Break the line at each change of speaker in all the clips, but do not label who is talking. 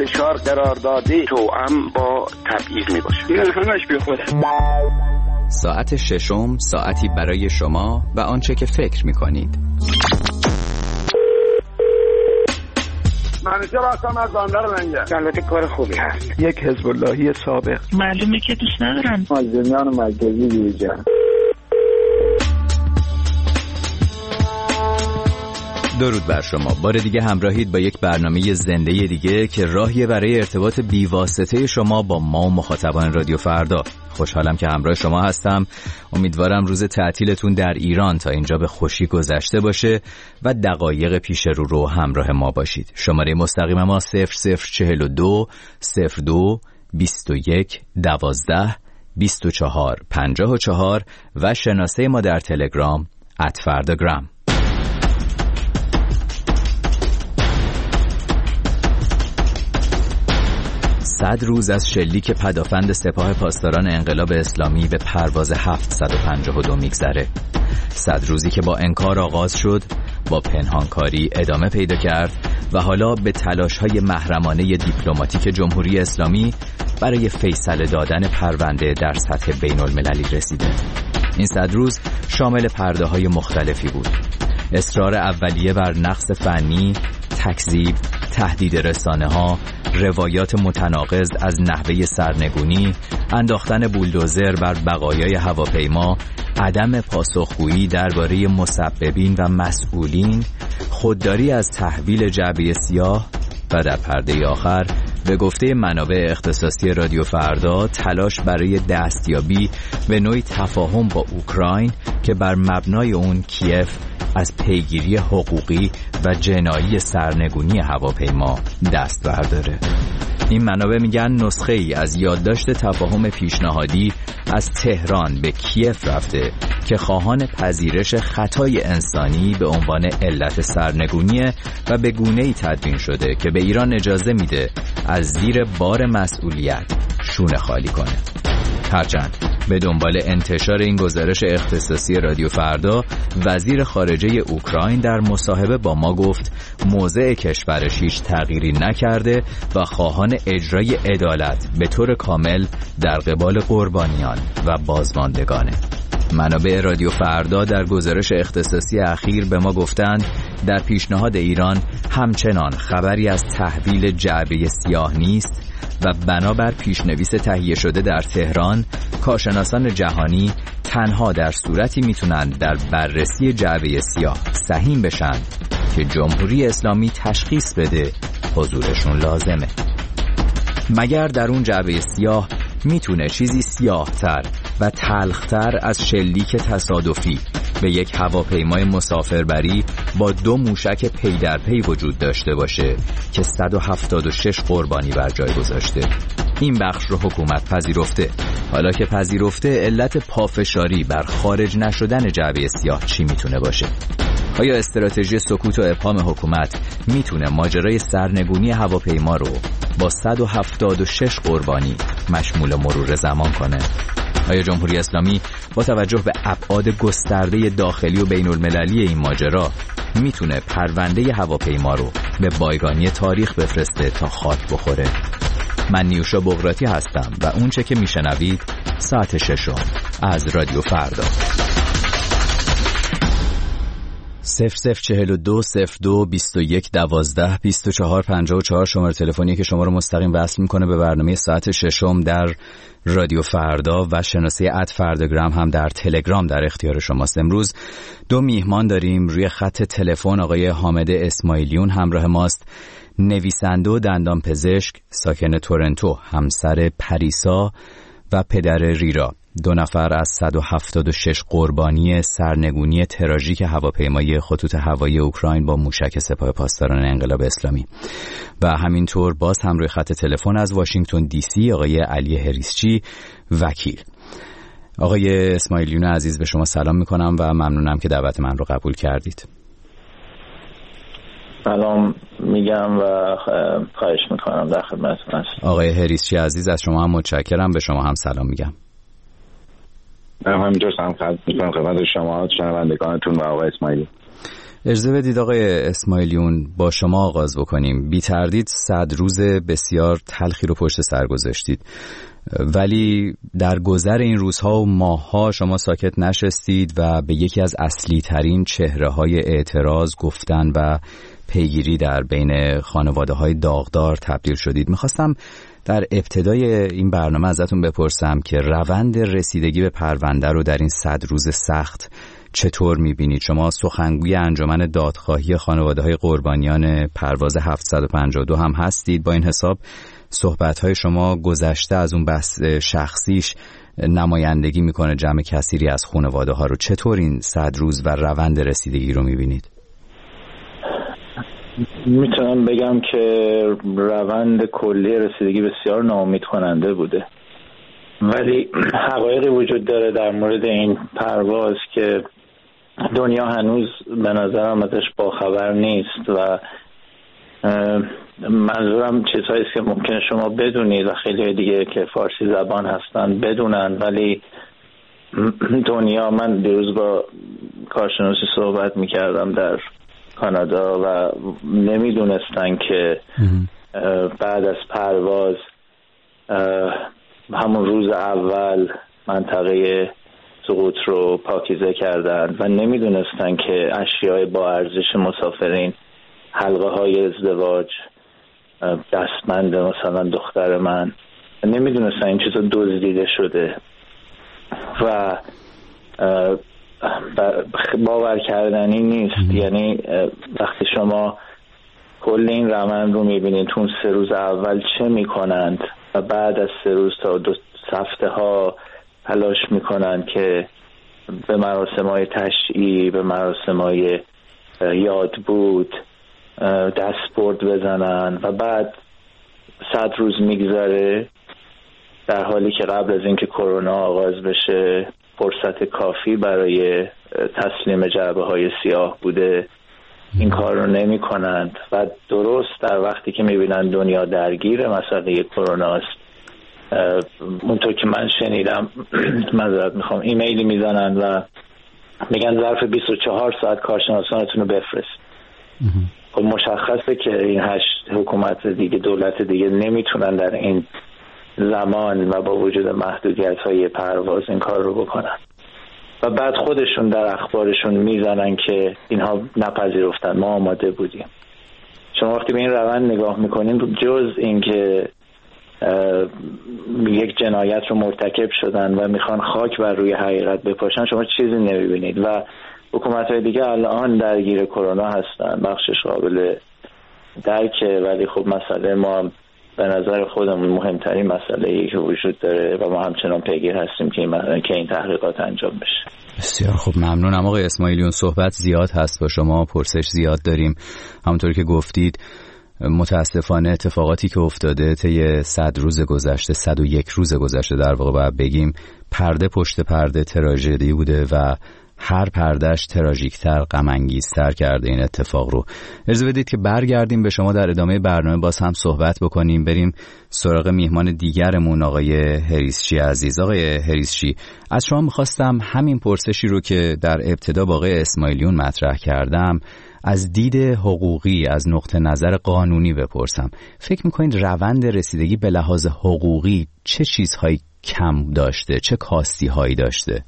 فشار قرار داده توأم با تبعیض می باشه. این همش بی خوده.
ساعت ششم، ساعتی برای شما و آنچه که فکر می کنید.
منیجر هستم از بندر منگه. البته کار خوبی هست.
یک حزب اللهی سابق.
معلومه که دوست ندارن.
مازنیان مرکزی بیرجان.
درود بر شما. بار دیگه همراهید با یک برنامه زنده دیگه که راهیه برای ارتباط بیواسطه شما با ما و مخاطبان رادیو فردا. خوشحالم که همراه شما هستم. امیدوارم روز تعطیلتون در ایران تا اینجا به خوشی گذشته باشه و دقایق پیش رو همراه ما باشید. شماره مستقیم ما 0042 02 21 12 24 54 و شناسه ما در تلگرام @فرداگرام. 100 روز از شلیک پدافند سپاه پاسداران انقلاب اسلامی به پرواز 752 میگذره. 100 روزی که با انکار آغاز شد، با پنهانکاری ادامه پیدا کرد و حالا به تلاش‌های محرمانه دیپلماتیک جمهوری اسلامی برای فیصله دادن پرونده در سطح بین‌المللی رسیده. این 100 روز شامل پرده‌های مختلفی بود. اصرار اولیه بر نقص فنی، تکذیب، تهدید رسانه‌ها، روایات متناقض از نحوه سرنگونی، انداختن بولدوزر بر بقایای هواپیما، عدم پاسخگویی درباره مسببین و مسئولین، خودداری از تحویل جعبه سیاه و در پرده آخر به گفته منابع اختصاصی رادیو فردا تلاش برای دستیابی به نوعی تفاهم با اوکراین که بر مبنای اون کیف از پیگیری حقوقی و جنایی سرنگونی هواپیما دست برداره. این منابع میگن نسخه ای از یادداشت تفاهم پیشنهادی از تهران به کیف رفته که خواهان پذیرش خطای انسانی به عنوان علت سرنگونیه و به گونه‌ای تدوین شده که به ایران اجازه میده از زیر بار مسئولیت شونه خالی کنه. هرچند به دنبال انتشار این گزارش اختصاصی رادیو فردا، وزیر خارجه اوکراین در مصاحبه با ما گفت موضع کشورش هیچ تغییری نکرده و خواهان اجرای عدالت به طور کامل در قبال قربانیان و بازماندگانه. منابع رادیو فردا در گزارش اختصاصی اخیر به ما گفتند در پیشنهاد ایران همچنان خبری از تحویل جعبه سیاه نیست و بنابر پیشنویس تهیه شده در تهران، کارشناسان جهانی تنها در صورتی میتونن در بررسی جعبه سیاه سهیم بشن که جمهوری اسلامی تشخیص بده حضورشون لازمه. مگر در اون جعبه سیاه میتونه چیزی سیاه‌تر و تلخ‌تر از شلیک تصادفی به یک هواپیمای مسافربری با 2 موشک پی در پی وجود داشته باشه که 176 قربانی بر جای گذاشته؟ این بخش رو حکومت پذیرفته. حالا که پذیرفته، علت پافشاری بر خارج نشدن جعبه سیاه چی میتونه باشه؟ آیا استراتژی سکوت و ابهام حکومت میتونه ماجرای سرنگونی هواپیما رو با 176 قربانی مشمول مرور زمان کنه؟ آیا جمهوری اسلامی با توجه به ابعاد گسترده داخلی و بین المللی این ماجرا میتونه پرونده هواپیما رو به بایگانی تاریخ بفرسته تا خاک بخوره؟ من نیوشا بغراتی هستم و اونچه که میشنوید ساعت ششم از رادیو فردا. 0042 02 21 12 24 54 شماره تلفنی که شما رو مستقیم وصل میکنه به برنامه ساعت ششم در رادیو فردا و شناسه @فرداگرام هم در تلگرام در اختیار شماست. امروز 2 میهمان داریم روی خط تلفن. آقای حامد اسماعیلیون همراه ماست، نویسنده و دندانپزشک ساکن تورنتو، همسر پریسا و پدر ریرا، 2 نفر از 176 قربانی سرنگونی تراژیک هواپیمای خطوط هوایی اوکراین با موشک سپاه پاسداران انقلاب اسلامی. و همینطور باز هم روی خط تلفن از واشنگتن دی سی آقای علی هریسچی، وکیل. آقای اسماعیلیون عزیز، به شما سلام میکنم و ممنونم که دعوت من رو قبول کردید.
سلام میگم و خواهش میکنم، در خدمتتون هستم.
آقای هریسچی عزیز، از شما هم متشکرم. به شما هم سلام میگم.
من همینطور سلام میکنم خدمت شما، شنوندگانتون و آقای اسماعیلی.
اجازه بدید آقای اسماعیلیون با شما آغاز بکنیم. بی تردید 100 روز بسیار تلخی رو پشت سر گذاشتید، ولی در گذر این روزها و ماهها شما ساکت نشستید و به یکی از اصلی ترین چهره های اعتراض، گفتن و پیگیری در بین خانواده های داغدار تبدیل شدید. میخواستم در ابتدای این برنامه ازتون بپرسم که روند رسیدگی به پرونده رو در این 100 روز سخت چطور میبینید؟ شما سخنگوی انجمن دادخواهی خانواده های قربانیان پرواز 752 هم هستید. با این حساب صحبت‌های شما گذشته از اون بحث شخصیش نمایندگی میکنه جمع کثیری از خانواده ها رو. چطور این 100 روز و روند رسیدگی رو میبینید؟
میتونم بگم که روند کلی رسیدگی بسیار ناامید کننده بوده، ولی حقایقی وجود داره در مورد این پرواز که دنیا هنوز به نظرم ازش باخبر نیست و منظورم چیزهایی است که ممکنه شما بدونید و خیلی دیگه که فارسی زبان هستن بدونن، ولی دنیا، من دیروز با کارشناسی صحبت میکردم در کانادا و نمیدونستن که بعد از پرواز همون روز اول منطقه سقوط رو پاکیزه کردن و نمیدونستن که اشیاء با ارزش مسافرین، حلقه های ازدواج، دستبند مثلا دختر من، نمیدونستن این چیزا دزدیده شده و باور کردنی نیست. یعنی وقتی شما کل این روند رو میبینید تو 3 روز اول چه میکنند و بعد از 3 روز تا 2 هفته ها تلاش میکنند که به مراسم‌های تشییع، به مراسم‌های یاد بود دستبرد بزنن و بعد 100 روز میگذره در حالی که قبل از اینکه کرونا آغاز بشه فرصت کافی برای تسلیم جعبه‌های سیاه بوده. این کار رو نمی کنند و درست در وقتی که میبینن دنیا درگیر مسئله کرونا است، اونطور که من شنیدم معذرت میخوام، ایمیلی میزنن و میگن ظرف 24 ساعت کارشناسانتون رو بفرست. خب مشخصه که این 8 حکومت دیگه، دولت دیگه نمیتونن در این زمان و با وجود محدودیت‌های پرواز این کار رو بکنن و بعد خودشون در اخبارشون میزنن که اینها نپذیرفتن، ما آماده بودیم. شما وقتی به این روند نگاه میکنین، جز اینکه یک جنایت رو مرتکب شدن و میخوان خاک بر روی حقیقت بپاشن، شما چیزی نمیبینید و حکومت‌های دیگه الان درگیر کرونا هستن، بخشش قابل درکه، ولی خب مسئله ما به نظر خودمون مهمترین مسئله‌ای که وجود داره و ما همچنان پیگیر هستیم که این تحقیقات انجام بشه.
بسیار خوب، ممنونم آقای اسماعیلیون. صحبت زیاد هست با شما، پرسش زیاد داریم. همونطور که گفتید متاسفانه اتفاقاتی که افتاده طی 100 روز گذشته، 101 روز گذشته در واقع باید بگیم، پرده پشت پرده تراژدی بوده و هر پردهش تراژیکتر، غم‌انگیزتر کرده این اتفاق رو. اجازه بدید که برگردیم به شما در ادامه برنامه باز هم صحبت بکنیم. بریم سراغ میهمان دیگرمون آقای هریسچی عزیز. آقای هریسچی، از شما میخواستم همین پرسشی رو که در ابتدا با آقای اسماعیلیون مطرح کردم از دید حقوقی، از نقطه نظر قانونی بپرسم. فکر میکنید روند رسیدگی به لحاظ حقوقی چه چیزهایی کم داشته، چه کاستی هایی داشته؟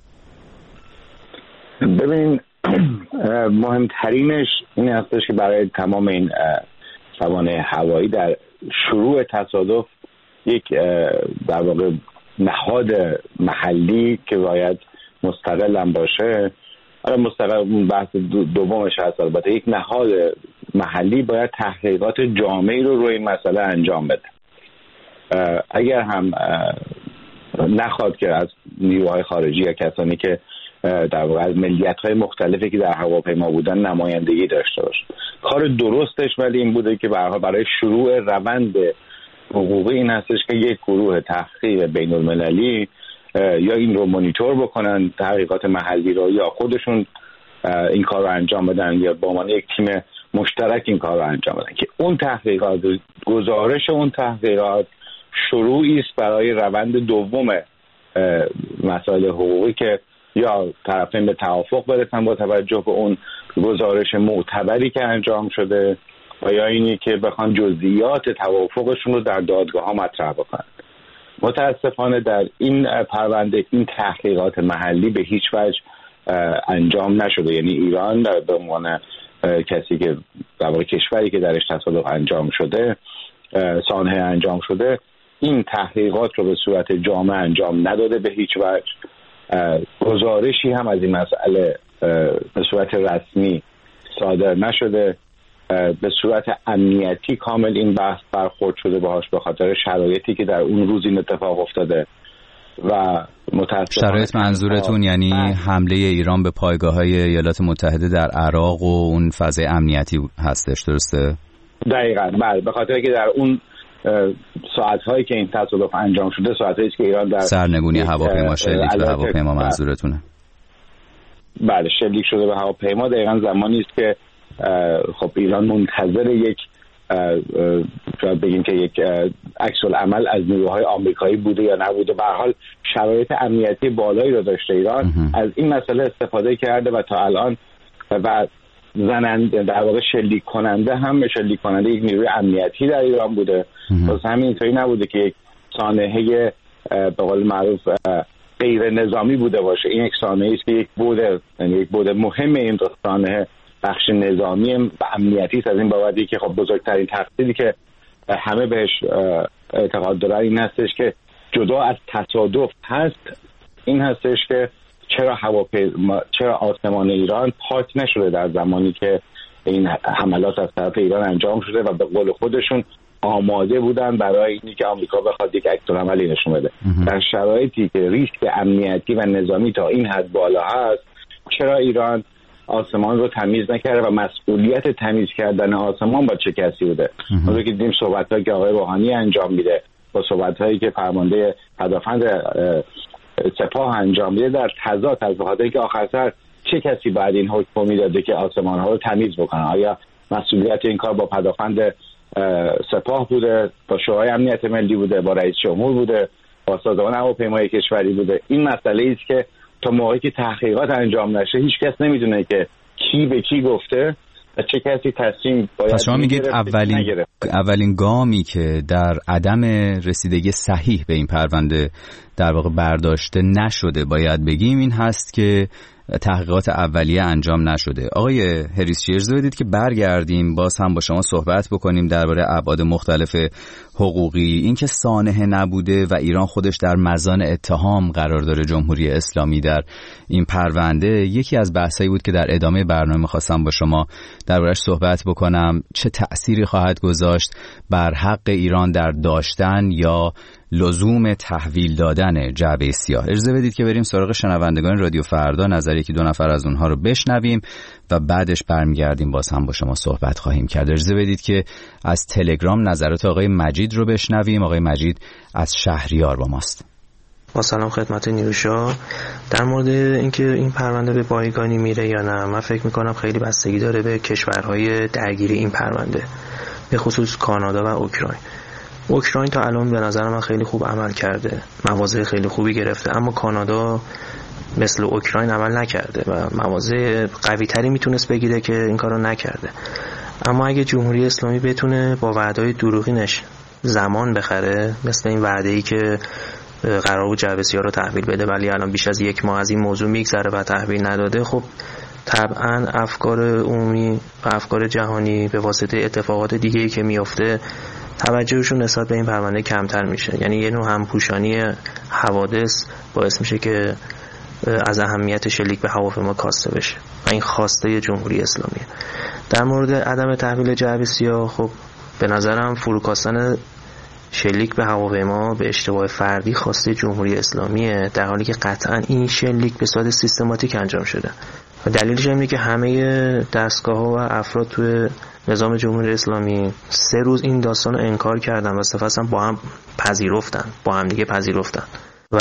ببین، مهمترینش این هستش که برای تمام این سوانح هوایی در شروع تصادف یک در واقع نهاد محلی که باید مستقل هم باشه، مستقل بحث دومش هست، البته یک نهاد محلی باید تحقیقات جامعی رو روی این مسئله انجام بده. اگر هم نخواد که از نیروهای خارجی یا کسانی که در واقع از ملیت‌های مختلفی که در هواپیما بودن نمایندگی داشته باشه. کار درستش ولی این بوده که برای شروع روند حقوقی این هستش که یک گروه تحقیق بین‌المللی یا این رو مانیتور بکنن، تحقیقات محلی رو، یا خودشون این کار رو انجام بدن یا با عنوان یک تیم مشترک این کار رو انجام بدن که اون تحقیقات، گزارش اون تحقیقات شروعی است برای روند دوم مسائل حقوقی که یا طرفین به توافق برسن با توجه به اون گزارش معتبری که انجام شده و یا اینی که بخوان جزئیات توافقشون رو در دادگاه ها مطرح بکنن. متاسفانه در این پرونده این تحقیقات محلی به هیچ وجه انجام نشده. یعنی ایران به عنوان کسی که در واقع کشوری که درش تصادف انجام شده، سانحه انجام شده، این تحقیقات رو به صورت جامع انجام نداده به هیچ وجه. گزارشی هم از این مسئله به صورت رسمی صادر نشده. به صورت امنیتی کامل این بحث برخورد شده باهاش به خاطر شرایطی که در اون روز این اتفاق افتاده و متاسفانه. شرایط
منظورتون یعنی حمله ایران به پایگاه‌های ایالات متحده در عراق و اون فضای امنیتی هستش، درسته؟
دقیقاً بله، به خاطر که در اون ساعت‌هایی که این تصادف انجام شده ساعت‌هایی است که ایران در
سرنگونی هواپیما شلیک به هواپیما منظورتونه؟
بله، شلیک شده به هواپیما. دقیقاً زمانی است که خب ایران منتظر یک شاید بگیم که یک عکس العمل از نیروهای آمریکایی بوده یا نبوده. به هر حال شرایط امنیتی بالایی رو داشته ایران، از این مسئله استفاده کرده و تا الان و زننده در واقع شلیک کننده یک نیروی امنیتی در ایران بوده. واسه همین اینطوری نبوده که یک سانحه به قول معروف غیر نظامی بوده باشه. این یک سانحه‌ای است که یک بود مهم این دو سانحه بخش نظامی و امنیتی است. از این بابتی که خب بزرگترین تقصیری که همه بهش اعتقاد دارن این هستش که جدا از تصادف هست، این هستش که چرا آسمان ایران پاک نشده در زمانی که این حملات از طرف ایران انجام شده و به قول خودشون آماده بودن برای اینی که آمریکا بخواد یک عکس‌العملی نشون بده. در شرایطی که ریسک امنیتی و نظامی تا این حد بالا هست، چرا ایران آسمان رو تمیز نکرده و مسئولیت تمیز کردن آسمان با چه کسی بوده؟ ما که دیدیم صحبت‌هایی که آقای روحانی انجام میده با صحبت‌هایی که فرمانده پدافند سپاه انجام میده در تضاد از بخاطر که آخر سر چه کسی بعد این حکم میداده که آسمان‌ها رو تمیز بکنه؟ آیا مسئولیت این کار با پدافند سپاه بوده، با شورای امنیت ملی بوده، با رئیس جمهور بوده، با سازمان هواپیمایی کشوری بوده؟ این مسئله است که تا موقعی که تحقیقات انجام نشه هیچ کس نمیدونه که کی به کی گفته و چه کسی تصمیم باید.
پس شما میگید اولین گامی که در عدم رسیدگی صحیح به این پرونده در واقع برداشته نشده باید بگیم این هست که تحقیقات اولیه انجام نشده. آقای هریس اجازه بدید که برگردیم باز هم با شما صحبت بکنیم درباره ابعاد مختلف حقوقی، اینکه سانحه نبوده و ایران خودش در مزان اتهام قرار داره جمهوری اسلامی در این پرونده. یکی از بحثایی بود که در ادامه برنامه می‌خواستم با شما درباره‌اش صحبت بکنم، چه تأثیری خواهد گذاشت بر حق ایران در داشتن یا لزوم تحویل دادن جعبه سیاه. اجازه بدید که بریم سراغ شنوندگان رادیو فردا، نظر یکی دو نفر از اونها رو بشنویم و بعدش برمیگردیم باز هم با شما صحبت خواهیم کرد. اجازه بدید که از تلگرام نظرات آقای مجید رو بشنویم. آقای مجید از شهریار با ماست.
با سلام خدمت نیروشا. در مورد اینکه این پرونده به بایگانی میره یا نه، من فکر میکنم خیلی بستگی داره به کشورهای درگیر این پرونده، به خصوص کانادا و اوکراین. اوکراین تا الان به نظر من خیلی خوب عمل کرده، مواضع خیلی خوبی گرفته، اما کانادا مثل اوکراین عمل نکرده و مواضع قوی تری میتونست بگیره که این کارو نکرده. اما اگه جمهوری اسلامی بتونه با وعده‌های دروغینش زمان بخره، مثل این وعده‌ای که قرار بود جعبه سیاه رو تحویل بده ولی الان بیش از یک ماه از این موضوع میگذره و تحویل نداده، خب طبعا افکار عمومی و افکار جهانی به واسطه اتفاقات دیگه‌ای که میفته توجهشون نسبت به این پرونده کمتر میشه. یعنی یه نوع همپوشانی حوادث باعث میشه که از اهمیت شلیک به هواپیما کاسته بشه و این خواسته جمهوری اسلامیه. در مورد عدم تحویل جعبه سیاه، خب به نظرم فروکاستن شلیک به هواپیما به اشتباه فردی خواسته جمهوری اسلامیه، در حالی که قطعا این شلیک به صورت سیستماتیک انجام شده و دلیلش اینه که همه دستگاه‌ها و افراد توی نظام جمهوری اسلامی 3 روز این داستان رو انکار کردن و صفحاً با هم دیگه پذیرفتن و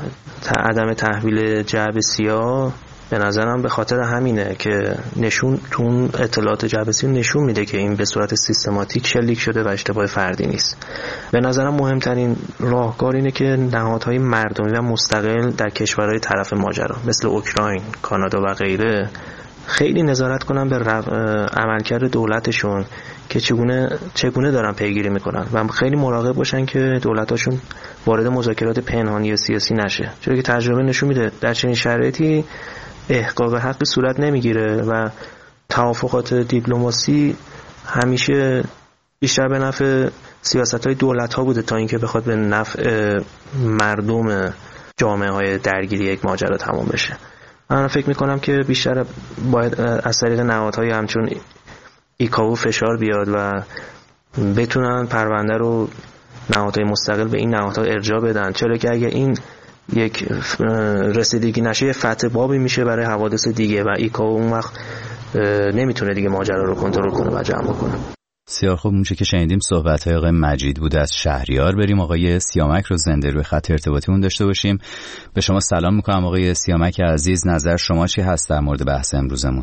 عدم تحویل جعبه سیاه به نظرم به خاطر همینه که تو اطلاعات جعبه سیاه نشون میده که این به صورت سیستماتیک شلیک شده و اشتباه فردی نیست. به نظرم مهمترین راهکار اینه که نهادهای مردمی و مستقل در کشورهای طرف ماجرا مثل اوکراین، کانادا و غیره خیلی نظارت کنن به عملکرد دولتشون که چگونه دارن پیگیری میکنن و خیلی مراقب باشن که دولتاشون وارد مذاکرات پنهانی یا سیاسی نشه، چون که تجربه نشون میده در چنین شرایطی احقاق حق صورت نمیگیره و توافقات دیپلماسی همیشه بیشتر به نفع سیاست‌های دولت‌ها بوده تا اینکه بخواد به نفع مردم جامعه‌های درگیری یک ماجرا تمام بشه. من فکر میکنم که بیشتر باید از طریق نهادهای همچون ایکائو فشار بیاد و بتونن پرونده رو نهادهای مستقل به این نهادها ارجاع بدن، چرا که اگه این یک رسیدگی نشه فتح بابی میشه برای حوادث دیگه و ایکائو اون وقت نمیتونه دیگه ماجرا رو کنترل کنه و جمع کنه.
بسیار خوب. اونچه که شنیدیم صحبت‌های آقای مجید بوده از شهریار. بریم آقای سیامک رو زنده روی خط ارتباطیمون داشته باشیم. به شما سلام میکنم آقای سیامک عزیز، نظر شما چی هست در مورد بحث امروزمون؟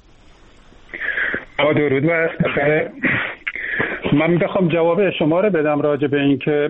درود و من بخوام جواب شما رو بدم راجع به این که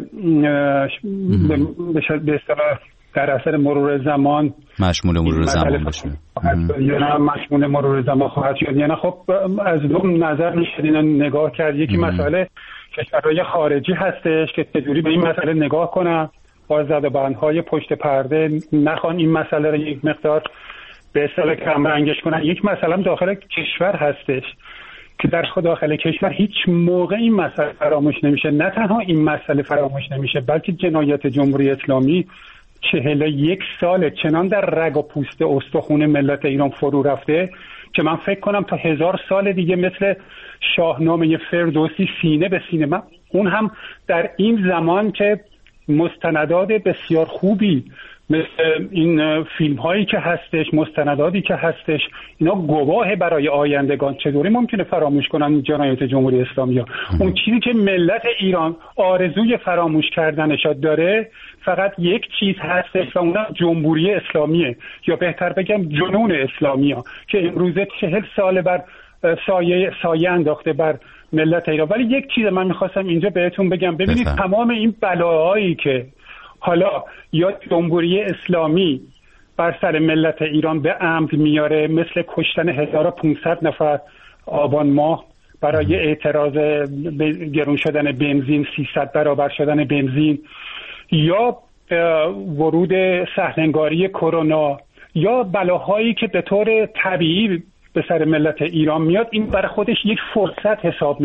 به اصطلاح در اثر مرور زمان
مشمول مرور زمان باشه
یا نه مشمول مرور زمان خواهد شد یا نه. خب از دو نظر میشه اینو نگاه کرد. یکی مسئله کشورهای خارجی هستش که چجوری به این مسئله نگاه کنن، با زدبندهای پشت پرده نخوان این مسئله رو یک مقدار به اصطلاح کم رنگش کنن. یک مسئله داخل کشور هستش که در داخل کشور هیچ موقع این مسئله فراموش نمیشه. نه تنها این مسئله فراموش نمیشه بلکه جنایت جمهوری اسلامی 41 سال چنان در رگ و پوست استخوان ملت ایران فرو رفته که من فکر کنم تا 1000 سال دیگه مثل شاهنامه فردوسی سینه به سینه، من اون هم در این زمان که مستندات بسیار خوبی مثل این فیلم هایی که هستش، مستنداتی که هستش، اینا گواه برای آیندگان. چطوری ممکنه فراموش کنن جنایت جمهوری اسلامی ها؟ اون چیزی که ملت ایران آرزوی فراموش کردنش داره فقط یک چیز هستش و اونم جمهوری اسلامیه، یا بهتر بگم جنون اسلامی ها که امروزه 40 سال بر سایه انداخته بر ملت ایران. ولی یک چیز من میخواستم اینجا بهتون بگم، ببینید تمام این بلاهایی که حالا یا جمهوری اسلامی بر سر ملت ایران به عمد میاره، مثل کشتن 1500 نفر آبان ماه برای اعتراض به گرون شدن بنزین، 300 برابر شدن بنزین، یا ورود سهلنگاری کرونا، یا بلاهایی که به طور طبیعی به سر ملت ایران میاد، این برای خودش یک فرصت حساب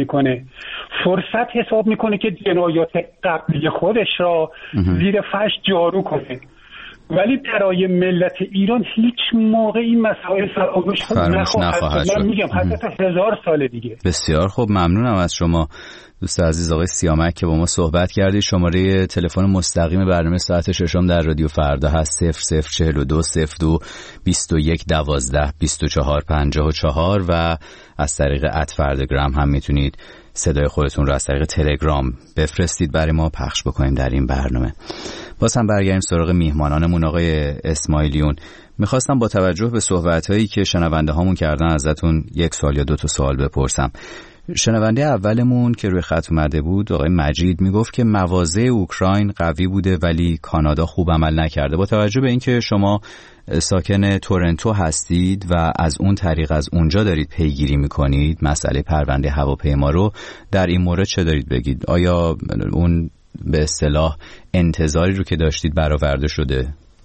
میکنه که جنایات قبلی خودش را زیر فرش جارو کنه. ولی برای ملت ایران هیچ موقع این مسائل فراموش نخواهد شد. من میگم حتی تا 1000 سال دیگه.
بسیار خوب، ممنونم از شما دوست عزیز آقای سیامک که با ما صحبت کردید. شماره تلفن مستقیم برنامه ساعت ششم در رادیو فردا هست 0042 02 21 12 24 54 و از طریق @فرداگرام هم میتونید صدای خودتون رو از طریق تلگرام بفرستید برای ما پخش بکنیم در این برنامه. باز هم برگردیم سراغ میهمانانمون. آقای اسماعیلیون، میخواستم با توجه به صحبت‌هایی که شنونده هامون کردن ازتون یک سوال یا 2 تا سوال بپرسم. شنونده اولمون که روی خط اومده بود آقای مجید میگفت که مواضع اوکراین قوی بوده ولی کانادا خوب عمل نکرده. با توجه به اینکه شما ساکن تورنتو هستید و از اون طریق از اونجا دارید پیگیری میکنید مسئله پرونده هواپیما رو، در این مورد چه دارید بگید؟ آیا اون به اصطلاح انتظاری رو که داشتید برآورده شده؟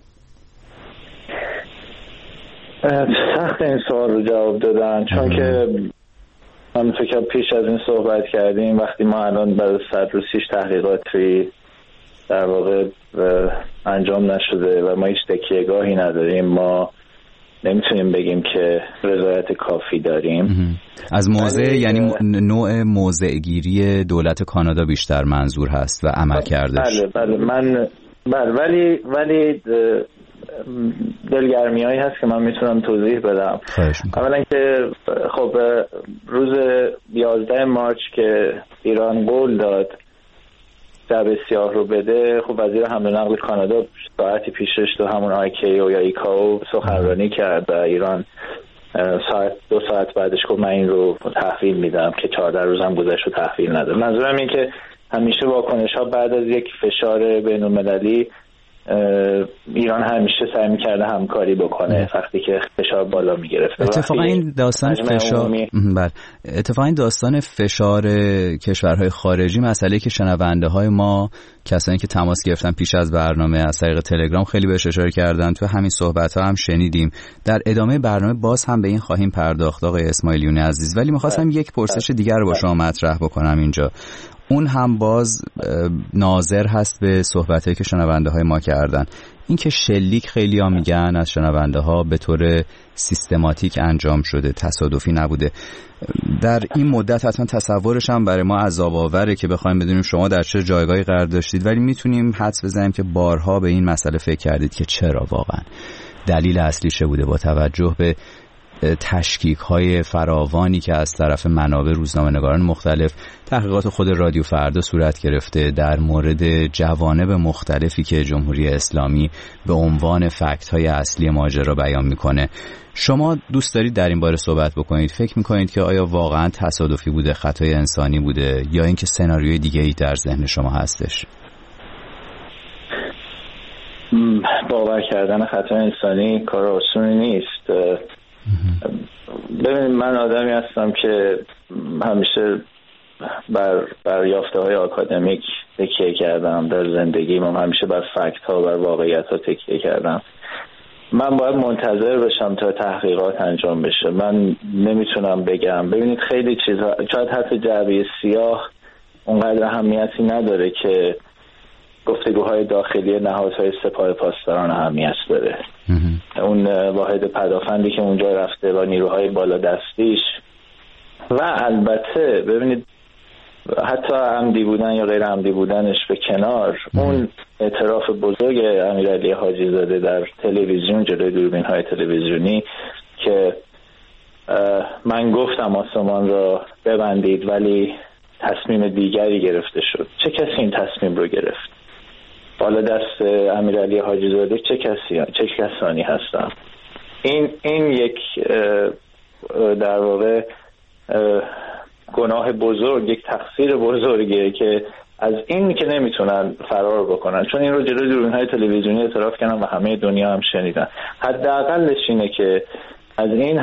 سخت این سوال رو جواب دادن، چون که من فکر پیش از این صحبت کردیم وقتی ما الان برای 100 روز تحقیقاتی در واقع انجام نشده و ما هیچ تکیه‌گاهی نداریم، ما نمیتونیم بگیم که رضایت کافی داریم
از موضع، یعنی نوع موضع گیری دولت کانادا بیشتر منظور هست و عمل کردش.
ولی دلگرمی‌هایی هست که من میتونم توضیح بدم. اولا که خب روز 11 مارچ که ایران قول داد شب سیاه رو بده، خب وزیر حمل و نقل کانادا ساعتی پیشش تو همون آیکیو یا ایکائو سخنرانی کرد و ایران 2 ساعت بعدش گفت من این رو تحویل میدم که 14 روزم گذشت و تحویل نداد. منظورم این که همیشه واکنش‌ها بعد از یک فشار بین‌المللی ایران همیشه سعی می‌کرده همکاری بکنه وقتی که فشار بالا می‌گرفت.
اتفاقا این داستان فشار کشورهای خارجی مسئله که شنونده های ما، کسانی که تماس گرفتن پیش از برنامه از طریق تلگرام خیلی بهش اشاره کردن، تو همین صحبت‌ها هم شنیدیم. در ادامه برنامه باز هم به این خواهیم پرداخت آقای اسماعیلیون عزیز، ولی می‌خواستم یک پرسش دیگر رو با شما مطرح بکنم اینجا. اون هم باز ناظر هست به صحبتایی که شنونده های ما کردن. این که شلیک خیلی ها میگن از شنونده ها به طور سیستماتیک انجام شده، تصادفی نبوده. در این مدت حتما تصورش هم برای ما عذاب‌آوره که بخوایم بدونیم شما در چه جایگاهی قرار داشتید، ولی میتونیم حدس بزنیم که بارها به این مسئله فکر کردید که چرا واقعا دلیل اصلی چه بوده، با توجه به تشکیک‌های فراوانی که از طرف منابع روزنامه‌نگاران مختلف، تحقیقات خود رادیو فردا صورت گرفته در مورد جوانب مختلفی که جمهوری اسلامی به عنوان فکت‌های اصلی ماجرا بیان می‌کنه. شما دوست دارید در این باره صحبت بکنید؟ فکر می‌کنید که آیا واقعاً تصادفی بوده، خطای انسانی بوده، یا اینکه سناریوی دیگه‌ای در ذهن شما هستش؟
باور کردن خطای انسانی کار آسونی نیست. ببینید، من آدمی هستم که همیشه بر یافته‌های آکادمیک تکیه کردم در زندگیم، همیشه بر فکت ها و واقعیت ها تکیه کردم. من باید منتظر بشم تا تحقیقات انجام بشه. من نمیتونم بگم. ببینید، خیلی چیزها، شاید حتی جعبه سیاه اونقدر اهمیتی نداره که گفتگوهای داخلی نهادهای سپاه پاسداران اهمیت داره. اون واحد پدافندی که اونجا رفته با نیروهای بالا دستیش، و البته ببینید حتی عمدی بودن یا غیر عمدی بودنش به کنار، اون اعتراف بزرگ امیرعلی حاجی زاده در تلویزیون جلوی دوربین‌های تلویزیونی که من گفتم آسمان را ببندید ولی تصمیم دیگری گرفته شد. چه کسی این تصمیم رو گرفت؟ بالا دست امیرعلی حاجی زاده چه کسانی هستن؟ این یک در واقع گناه بزرگ، یک تقصیر بزرگه که از این که نمیتونن فرار بکنن، چون این رو جلوی دوربین‌های تلویزیونی اعتراف کردن و همه دنیا هم شنیدن. حداقلش اینه که از این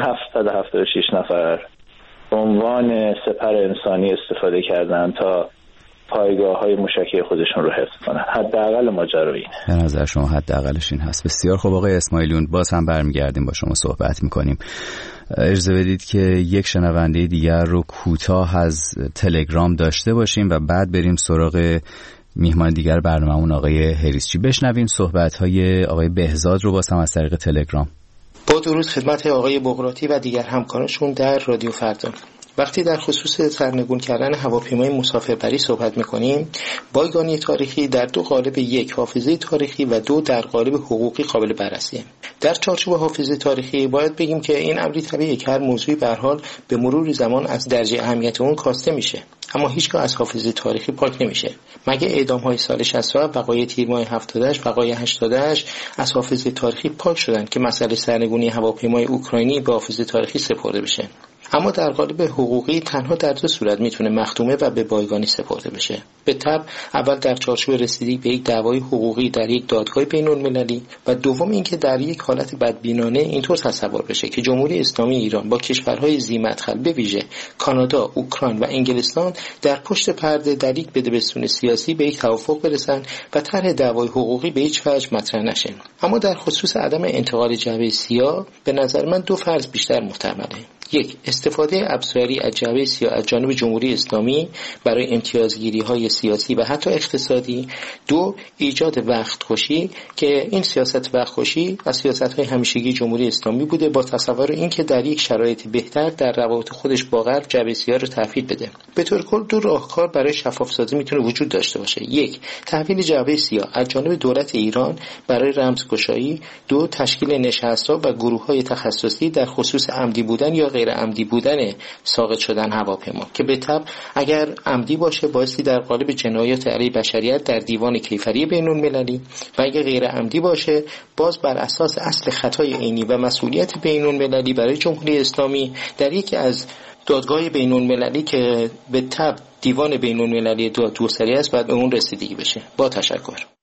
776 نفر به عنوان سپر انسانی استفاده کردن تا پایگاه‌های موشکی خودشون رو حفظ کنن. حداقل ماجرا اینه.
به نظر شما حداقلش این هست. بسیار خوب آقای اسماعیلیون، باز هم برمیگردیم با شما صحبت می‌کنیم. اجازه بدید که یک شنونده دیگر رو کوتاه از تلگرام داشته باشیم و بعد بریم سراغ میهمان دیگر برنامه‌مون آقای هریسچی. بشنویم صحبت‌های آقای بهزاد رو باز هم از طریق تلگرام.
با درود خدمت آقای بقراطی و دیگر همکارانشون در رادیو فردا. وقتی در خصوص سرنگون کردن هواپیمای مسافربری صحبت می‌کنیم، بایگانی تاریخی در دو قالب، یک حافظه تاریخی و دو در قالب حقوقی قابل بررسیه. در چارچوب حافظه تاریخی باید بگیم که این امری طبیعیه که هر موضوعی به هر حال به مرور زمان از درجه اهمیت اون کاسته میشه، اما هیچگاه از حافظه تاریخی پاک نمیشه. مگه اعدام‌های سال 67، وقایع تیر ماه 78، وقایع 88 از حافظه تاریخی پاک شدن که مسئله سرنگونی هواپیمای اوکراینی به حافظه تاریخی سپرده بشه. اما در قالب حقوقی تنها در دو صورت میتونه مختومه و به بایگانی سپرده بشه. به طبع اول در چارچوب رسیدگی به یک دعوای حقوقی در یک دادگاه بین‌المللی، و دوم اینکه در یک حالت بدبینانه اینطور تصور بشه که جمهوری اسلامی ایران با کشورهای ذی‌مدخل به ویژه کانادا، اوکراین و انگلستان در پشت پرده در یک بدبستون سیاسی به یک توافق برسن و طرح دعوای حقوقی به هیچ وجه مطرح نشه. اما در خصوص عدم انتقال جعبه سیاه به نظر من دو فرض بیشتر محتمله. یک، استفاده ابزاری از جعبه سیاه از جانب جمهوری اسلامی برای امتیازگیری‌های سیاسی و حتی اقتصادی. دو، ایجاد وقت‌کشی که این سیاست وقت‌کشی از سیاست‌های همیشگی جمهوری اسلامی بوده، با تصور اینکه در یک شرایط بهتر در روابط خودش با غرب جعبه سیاه رو تفعیل بده. به طور کل دو راهکار برای شفاف‌سازی میتونه وجود داشته باشه. یک، تحویل جعبه سیاه از جانب دولت ایران برای رمزگشایی. دو، تشکیل نشست‌ها و گروه‌های تخصصی در خصوص عمدی بودن یا غیر عمدی بودن ساقط شدن هواپیما که به طبع اگر عمدی باشه بایستی در قالب جنایات علیه بشریت در دیوان کیفری بین‌المللی، و اگر غیر عمدی باشه باز بر اساس اصل خطای عینی و مسئولیت بین‌المللی برای جمهوری اسلامی در یکی از دادگاه بین‌المللی که به طبع دیوان بین‌المللی دادگستری است باید به اون رسیدگی بشه. با تشکر.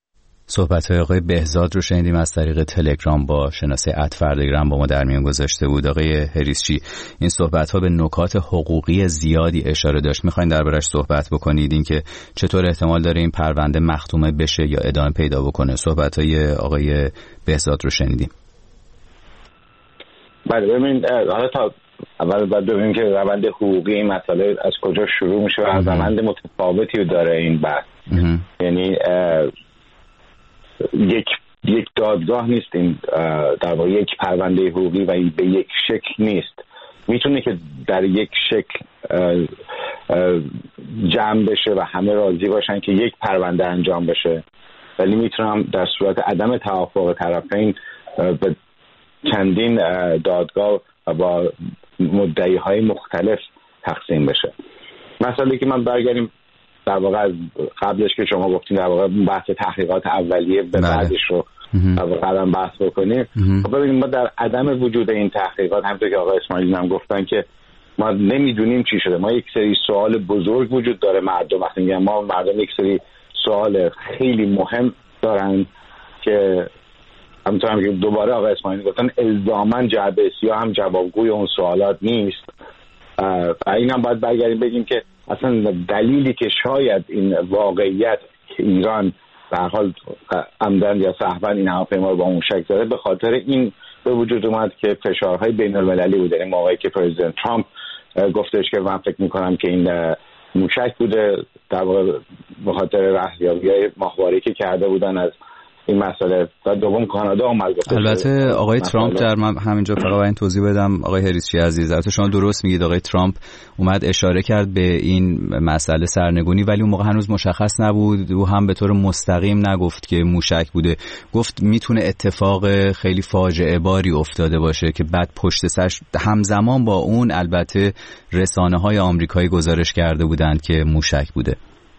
صحبت‌های آقای بهزاد رو شنیدیم از طریق تلگرام با شناسه @فردگرام با ما در میون گذاشته بود. آقای هریسچی، این صحبت‌ها به نکات حقوقی زیادی اشاره داشت، می‌خواید دربارش صحبت بکنید، اینکه چطور احتمال داره این پرونده مختومه بشه یا ادامه پیدا بکنه؟ صحبت‌های آقای بهزاد رو شنیدیم.
بله، ببینید حالا تا اول باید ببینیم که روند حقوقی این مسئله از کجا شروع میشه و از روند متفاوتی داره این بحث. یعنی یک دادگاه نیست این، در واقع یک پرونده حقوقی و به یک شکل نیست. میتونه که در یک شکل جمع بشه و همه راضی باشن که یک پرونده انجام بشه، ولی میتونم در صورت عدم توافق طرفین به چندین دادگاه و با مدعی‌های مختلف تقسیم بشه. مسئله که من برگردیم در واقع از قبلش که شما گفتین در واقع بحث تحقیقات اولیه به بعدش رو قدم بحث بکنیم. ببینیم ما در عدم وجود این تحقیقات، همونطور که آقای اسماعیلی هم گفتن که ما نمیدونیم چی شده. ما یک سری سوال بزرگ وجود داره. مردم وقتی میگن ما مردم یک سری سوال خیلی مهم دارن که همونطور هم که دوباره آقای اسماعیلی گفتن الزاماً جعبه سیاه هم جوابگوی اون سوالات نیست. و این هم باید برگردیم بگیم که اصلا دلیلی که شاید این واقعیت که ایران به هر حال عمدن یا سهوا این هواپیما رو با موشک زده، به خاطر این به وجود اومد که فشارهای بین المللی بوده. این موقعی که پرزیدنت ترامپ گفتش که من فکر میکنم که این موشک بوده، در واقع به خاطر رهیابی‌های ماهواره‌ای که کرده بودن از این مسئله. و دوم کانادا اومد گفت.
البته آقای ترامپ در همینجا فقط این توضیح بدم آقای هریسچی عزیز، البته شما درست میگید، آقای ترامپ اومد اشاره کرد به این مسئله سرنگونی، ولی اون موقع هنوز مشخص نبود. او هم به طور مستقیم نگفت که موشک بوده، گفت میتونه اتفاق خیلی فاجعه باری افتاده باشه که بعد پشت سرش همزمان با اون البته رسانه‌های آمریکایی گزارش کرده بودند که موشک بوده.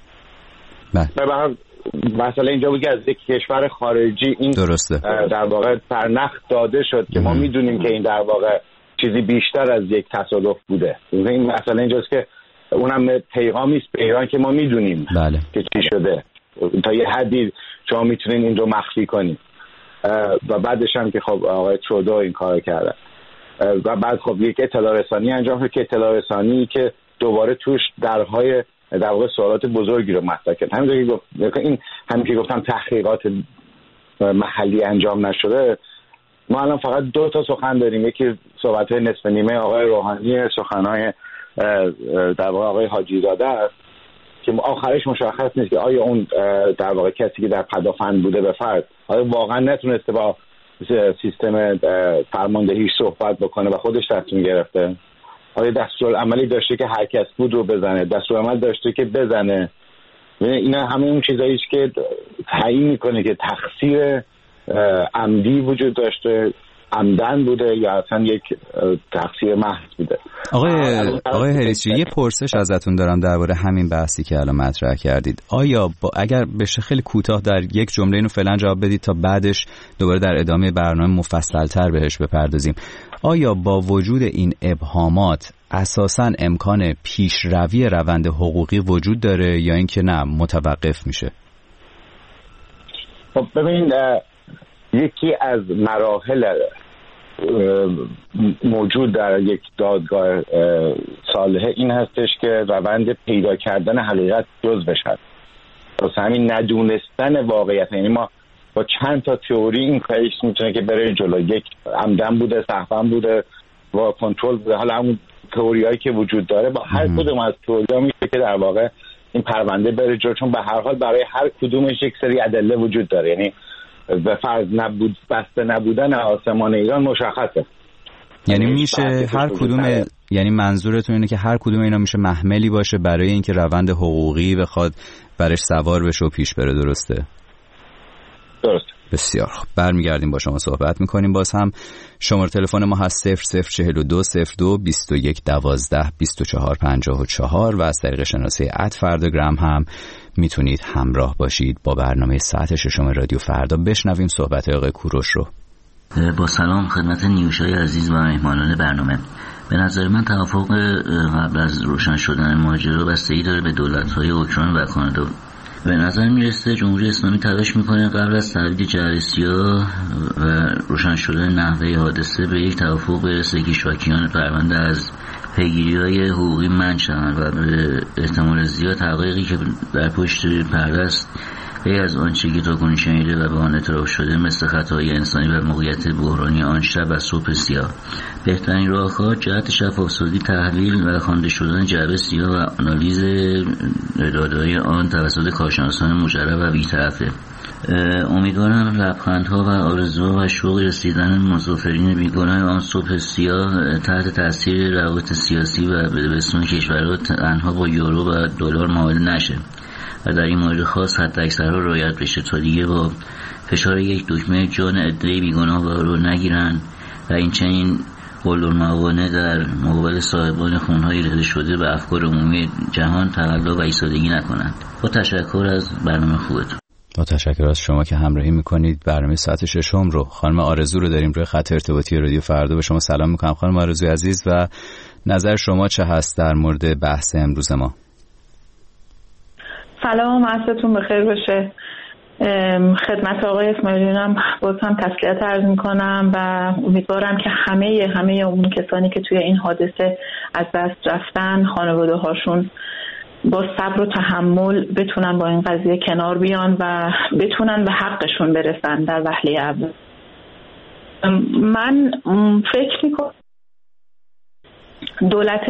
بله. مسئله اینجا بود که از یک کشور خارجی این
درسته
در واقع سرنخ داده شد که ما میدونیم که این در واقع چیزی بیشتر از یک تصادف بوده. این مسئله اینجاست که اونم پیغامی است به ایران که ما میدونیم که چی شده، تا یه حدی شما میتونین این رو مخفی کنید. و بعدش هم که خب آقای ترودو این کار کردن و بعد خب یک اطلاع رسانی انجام شد که اطلاع رسانی که دوباره توش درهای در واقع سوالات بزرگی رو مطرح کرد. همین که گفتم تحقیقات محلی انجام نشده. ما الان فقط 2 تا سخن داریم، یکی صحبت‌های نصف نیمه آقای روحانی، سخن‌های در واقع آقای حاجی زاده است که آخرش مشخص نیست که آیا اون در واقع کسی که در پدافند بوده به فرض آیا واقعا نتونسته با سیستم فرماندهیش صحبت بکنه و خودش تصمیم گرفته، آیا دستورالعملی داشته که هر کس بود رو بزنه، دستورالعمل داشته که بزنه. اینا همه اون چیزاییه که تعیین میکنه که تقصیر عمدی وجود داشته، عمدن بوده یا اصلا یک تقصیر محض بوده.
آقای هریسچی، یه پرسش ازتون دارم درباره همین بحثی که الان مطرح کردید. آیا اگر بشه خیلی کوتاه در یک جمله اینو فعلا جواب بدید تا بعدش دوباره در ادامه برنامه مفصل‌تر بهش بپردازیم. آیا با وجود این ابهامات اساساً امکان پیشروی روند حقوقی وجود داره یا اینکه نه متوقف میشه؟
خب ببینید، یکی از مراحل موجود در یک دادگاه صالحه این هستش که روند پیدا کردن حقیقت جزء بشه. واسه همین ندونستن واقعیت، یعنی ما با چند تا تئوری این کارش میتونه که بره جلو. یک عمدن بوده، سهوا بوده و کنترل بوده. حالا همون تئوریایی که وجود داره با هر کدوم از تئوری‌ها میشه که در واقع این پرونده بره جلو، چون به هر حال برای هر کدومش یک سری ادله وجود داره. یعنی به فرض بسته نبودن آسمان ایران مشخصه.
یعنی میشه هر کدوم، یعنی منظورتون اینه که هر کدوم اینا میشه محملی باشه برای اینکه روند حقوقی بخواد برش سوار بشه و پیش بره، درسته؟
درست.
بسیار خوب، برمیگردیم با شما صحبت میکنیم. باز هم شماره تلفن ما هست 0042 02 21 12 24 54 و از طریق شناسه @فردگرام هم میتونید همراه باشید با برنامه ساعت ششم رادیو فردا. بشنویم صحبت آقای کوروش رو.
با سلام خدمت نیوشای عزیز و مهمانان برنامه. به نظر من توافق قبل از روشن شدن ماجرا بستگی داره به دولت‌های اوکراین و کانادا. به نظر میرسه جمهوری اسلامی تلاش میکنه قبل از تحویل جعبه سیاه و روشن شدن نحوه حادثه به یک توافق برسه که شاکیان پرونده از پیگیری‌های حقوقی منع شوند و به احتمال زیاد حقایقی که در پشت پرده است غیر از آنچه که تاکنون شنیده و به آن اعتراف شده مثل خطاهای انسانی و موقعیت بحرانی آن شب و صبح سیاه. بهترین راهکار جهت شفاف‌سازی تحلیل و خوانده شدن جعبه سیاه و آنالیز داده‌های آن توسط کارشناسان مجرب و بی‌طرفه. امیدوارم لبخندها و آرزوها و شوق رسیدن مسافرین بیگناه آن صبح سیاه تحت تاثیر روابط سیاسی و بدبستون کشورها تنها با یورو و دلار معامله نشه و در این مورد خاص حداکثرها رعایت بشه تا دیگه با فشار یک دکمه جان عده‌ای بیگناه رو نگیرن و این چنین قلدرموانه در مقابل صاحبان خونهای ریخته شده و افکار عمومی جهان تقلا و ایستادگی نکنند. با تشکر از برنامه خوبتون.
با تشکر از شما که همراهی میکنید. برنامه ساعت 6 رو خانم آرزو رو داریم روی خط ارتباطی رادیو فردا. به شما سلام میکنم خانم آرزو عزیز و نظر شما چه هست در مورد بحث امروز ما؟
سلام، عصرتون بخیر باشه. خدمت آقای اسماعیلیون هم باز هم تسلیت عرض میکنم و امیدوارم که همه اون کسانی که توی این حادثه از دست رفتن خانواده هاشون با صبر و تحمل بتونن با این قضیه کنار بیان و بتونن به حقشون برسن در وهله اول. من فکر میکنم دولت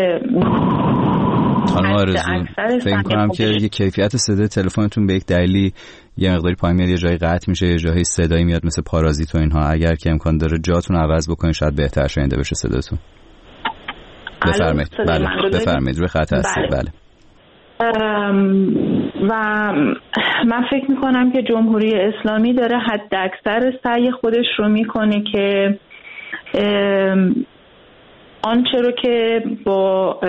خانم آرزو فکر میکنم که یه کیفیت صدای تلفنتون به یک دلیلی یه مقداری پایین میاد، یه جایی قطع میشه، یه جایی صدایی میاد مثل پارازیت و اینها. اگر که امکان داره جاتون عوض بکنید شاید بهتر شنیده بشه صداتون. بفرمایید. بله بفرمایید، روی خط هستید. بله. و من فکر میکنم که جمهوری اسلامی داره حد اکثر سعی خودش رو میکنه که آنچه رو که با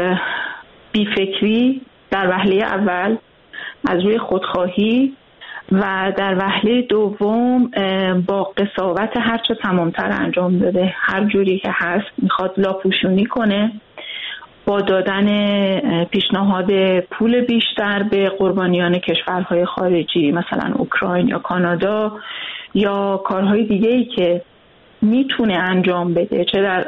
بیفکری در وهله اول از روی خودخواهی و در وهله دوم با قساوت هرچه تمامتر انجام داده، هر جوری که هست میخواد لاپوشونی کنه با دادن پیشنهاد پول بیشتر به قربانیان کشورهای خارجی مثلا اوکراین یا کانادا یا کارهای دیگه‌ای که میتونه انجام بده، چه در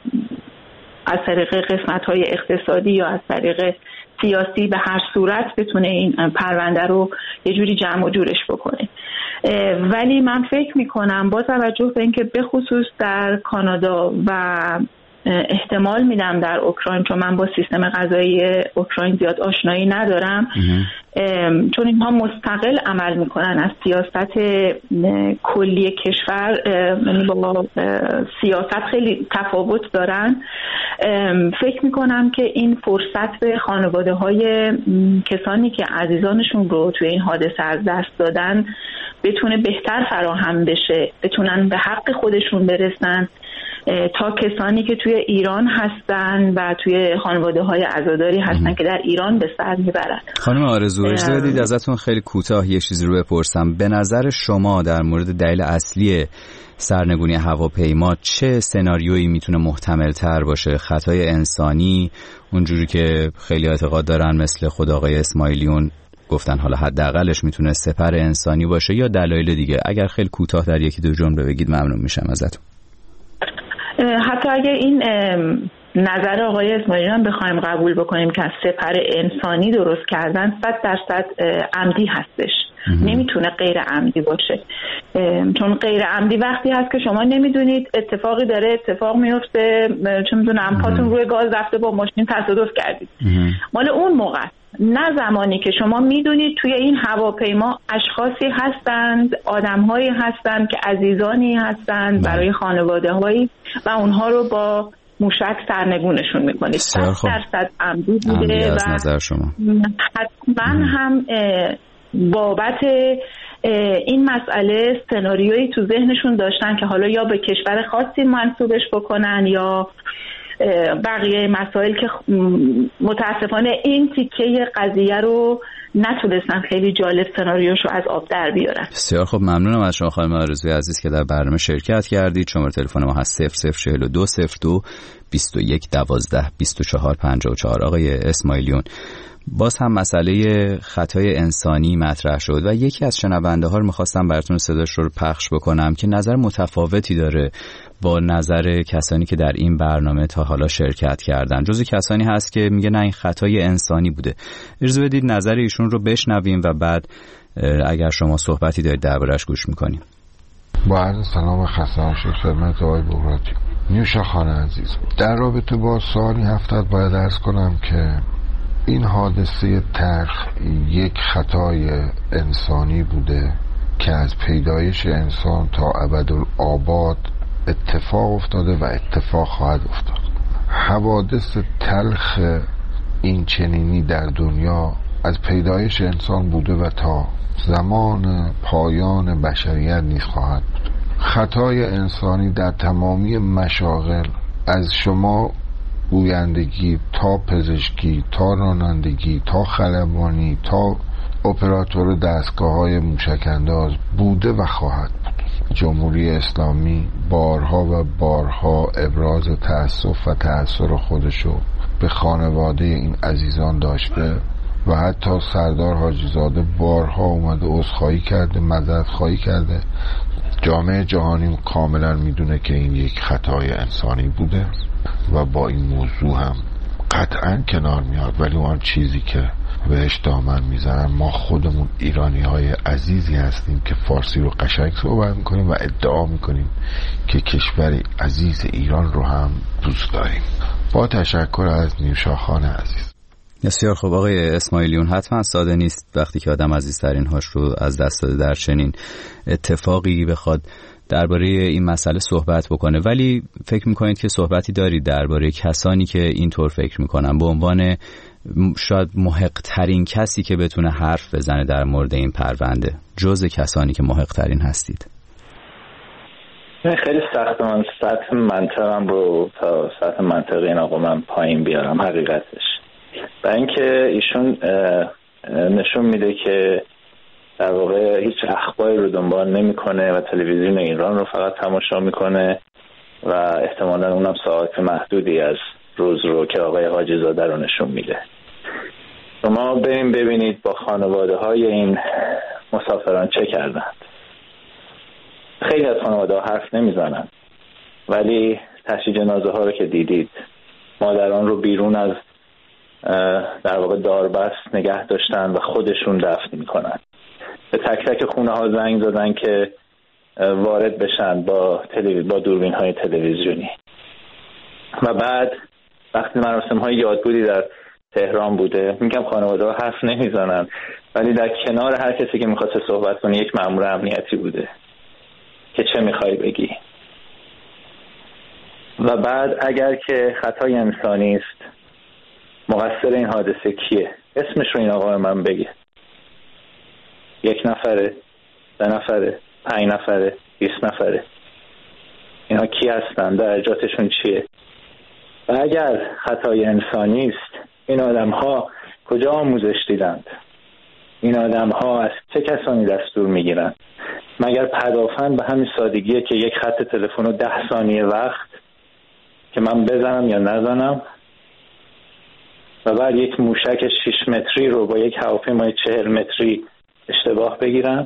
از طریق قسمت‌های اقتصادی یا از طریق سیاسی، به هر صورت بتونه این پرونده رو یه جوری جمع و جورش بکنه. ولی من فکر میکنم با توجه به اینکه به خصوص در کانادا و احتمال میدم در اوکراین، چون من با سیستم قضایی اوکراین زیاد آشنایی ندارم، چون اینها مستقل عمل میکنن از سیاست کلی کشور، یعنی با سیاست خیلی تفاوت دارن. فکر میکنم که این فرصت به خانواده های کسانی که عزیزانشون رو توی این حادثه از دست دادن بتونه بهتر فراهم بشه، بتونن به حق خودشون برسن تا کسانی که توی ایران هستن و توی خانواده های عزاداری هستن که در ایران به سر میبرن. خانم آرزو اجازه بدید ازتون خیلی کوتاه یه چیزی رو بپرسم. به نظر شما در مورد دلیل اصلی سرنگونی هواپیما چه سناریویی میتونه محتمل تر باشه؟ خطای انسانی اونجوری که خیلی اعتقاد دارن مثل خود آقای اسماعیلیون گفتن حالا حداقلش میتونه سپر انسانی باشه، یا دلایل دیگه؟ اگر خیلی کوتاه در یکی دو جمله بگید ممنون میشم ازتون.
حتی اگه این نظر آقای اسماعیلیون بخوایم قبول بکنیم که از سپر انسانی درست کردن 100% عمدی هستش، نمیتونه غیر عمدی باشه، چون غیر عمدی وقتی هست که شما نمیدونید اتفاقی داره اتفاق میفته، چه میدونم پاتون روی گاز رفته با ماشین تصادف کردید، مال اون موقع، نه زمانی که شما میدونید توی این هواپیما اشخاصی هستند، آدم‌هایی هستند که عزیزانی هستند برای خانواده‌هایی و اونها رو با موشک سرنگونشون میکنید. 100% عمدی بوده و حتما هم بابت این مسئله سناریویی تو ذهنشون داشتن که حالا یا به کشور خاصی منسوبش بکنن یا بقیه مسائل که متاسفانه این تیکه قضیه رو نتونستن خیلی جالب سناریوشو از آب در بیارن.
بسیار خب، ممنونم از شما خانم آرزوی عزیز که در برنامه شرکت کردید. شماره تلفن ما هست 0042 02 21 12 24 54. آقای اسماعیلیون، باز هم مسئله خطای انسانی مطرح شد و یکی از شنونده ها رو میخواستم براتون صداش رو پخش بکنم که نظر متفاوتی داره با نظر کسانی که در این برنامه تا حالا شرکت کردن. جزو کسانی هست که میگه نه این خطای انسانی بوده. اجازه بدید نظر ایشون رو بشنویم و بعد اگر شما صحبتی دارید دربارش گوش میکنیم.
با عرض سلام خسته باشید خدمت آقای بغراتی. نیوشا خانه عزیز، در رابطه با سوالی هفتاد باید عرض کنم که این حادثه تلخ یک خطای انسانی بوده که از پیدایش انسان تا ابدالآباد اتفاق افتاده و اتفاق خواهد افتاد. حوادث تلخ این چنینی در دنیا از پیدایش انسان بوده و تا زمان پایان بشریت نیز خواهد بود. خطای انسانی در تمامی مشاغل از شما گویندگی تا پزشکی تا رانندگی تا خلبانی تا اپراتور دستگاه‌های موشک‌انداز بوده و خواهد بود. جمهوری اسلامی بارها و بارها ابراز تأسف و تأثیر خودشو به خانواده این عزیزان داشته و حتی سردار حاجی زاده بارها اومده عذرخواهی کرده، معذرت خواهی کرده. جامعه جهانی کاملا میدونه که این یک خطای انسانی بوده و با این موضوع هم قطعا کنار میاد، ولی اون چیزی که بهش دامن میزنن، ما خودمون ایرانی های عزیزی هستیم که فارسی رو قشنگ صحبت میکنیم و ادعا میکنیم که کشور عزیز ایران رو هم دوست داریم. با تشکر از نیوشا خانه عزیز.
بسیار خوب آقای اسماعیلیون، حتما ساده نیست وقتی که آدم عزیزترین هاش رو از دست داده در چنین اتفاقی بخواد درباره این مسئله صحبت بکنه، ولی فکر میکنید که صحبتی دارید درباره کسانی که اینطور فکر میکنن به عنوان شاید محق ترین کسی که بتونه حرف بزنه در مورد این پرونده، جز کسانی که محق ترین هستید؟
خیلی سخت من سطح منطقم رو تا سطح منطقه این آقا من پایین بیارم حقیقتش. و اینکه ایشون نشون میده که در واقع هیچ اخباری رو دنبال نمیکنه و تلویزیون ایران رو فقط تماشا میکنه و احتمالاً اونم ساعت محدودی از روز رو که آقای حاجی زاده رو نشون میده. شما بریم ببینید با خانواده های این مسافران چه کردند. خیلی از خانواده ها حرف نمیزنن، ولی تشییع جنازه ها رو که دیدید، مادران رو بیرون از در واقع داربست نگه داشتن و خودشون دفن میکنن. به تک تک خونه ها زنگ زدن که وارد بشن با دوربین های تلویزیونی. و بعد وقتی مراسم های یادبودی در تهران بوده، میگم خانواده ها حرف نمیزنن، ولی در کنار هر کسی که میخواسته صحبت کنه یک مأمور امنیتی بوده که چه میخوای بگی. و بعد اگر که خطای انسانی است، مقصر این حادثه کیه؟ اسمش رو این آقا من بگه. 1 نفره، 2 نفره، 5 نفره، 20 نفره، اینا کی هستن؟ درجاتشون چیه؟ و اگر خطای انسانی است، این آدم ها کجا آموزش دیدند؟ این آدم ها از چه کسانی دستور میگیرند؟ مگر پدافند به همین سادگیه که یک خط تلفن و 10 ثانیه وقت که من بزنم یا نزنم و بعد یک موشک 6 متری رو با یک هواپیمای 40 متری اشتباه بگیرن؟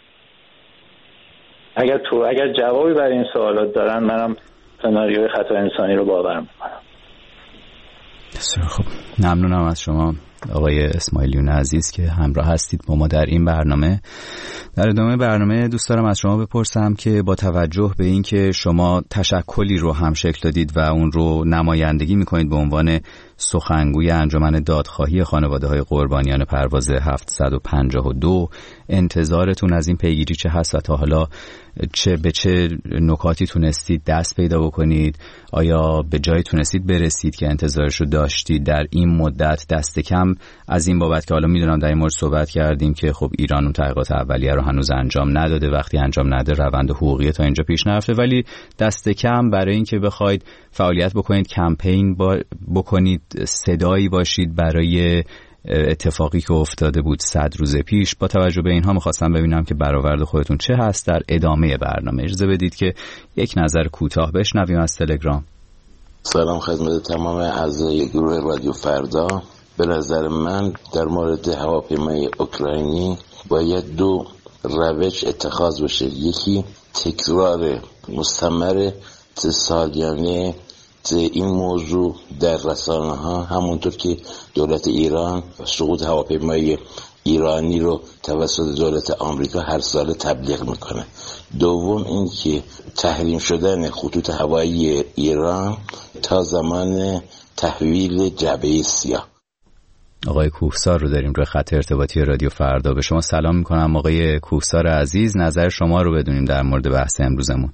اگر جوابی برای این سوالات دارن، منم سناریوی خطا انسانی رو باور میکنم.
بسیار خوب، ممنونم از شما آقای اسماعیلیون عزیز که همراه هستید با ما در این برنامه. در ادامه برنامه دوست دارم از شما بپرسم که با توجه به این که شما تشکلی رو هم شکل دادید و اون رو نمایندگی میکنید به عنوان سخنگوی انجمن دادخواهی خانواده‌های قربانیان پرواز 752، انتظارتون از این پیگیری چه هست و تا حالا به چه نکاتی تونستید دست پیدا بکنید؟ آیا به جایی تونستید برسید که انتظارش رو داشتید در این مدت؟ دست کم از این بابت که حالا میدونم در این مورد صحبت کردیم که خب ایران اون تحقیقات اولیه رو هنوز انجام نداده، وقتی انجام نده روند حقوقی تا اینجا پیش نرفته، ولی دست کم برای اینکه بخواید فعالیت بکنید، کمپین بکنید، صدایی باشید برای اتفاقی که افتاده بود 100 روز پیش، با توجه به اینها می‌خواستم ببینم که برآورد خودتون چه هست در ادامه برنامه. اجازه بدید که یک نظر کوتاه بشنویم از تلگرام.
سلام خدمت تمام اعضای گروه رادیو فردا. به نظر من در مورد هواپیمای اوکراینی باید دو روش اتخاذ بشه. یکی تکرار مستمر سالیانه این موضوع در رسانه ها، همونطور که دولت ایران سقوط هواپیمای ایرانی رو توسط دولت آمریکا هر سال تبلیغ میکنه. دوم این که تحریم شدن خطوط هوایی ایران تا زمان تحویل جبهه سیاه.
آقای کوهسار رو داریم روی خط ارتباطی رادیو فردا. به شما سلام میکنم آقای کوهسار عزیز، نظر شما رو بدونیم در مورد بحث امروزمون.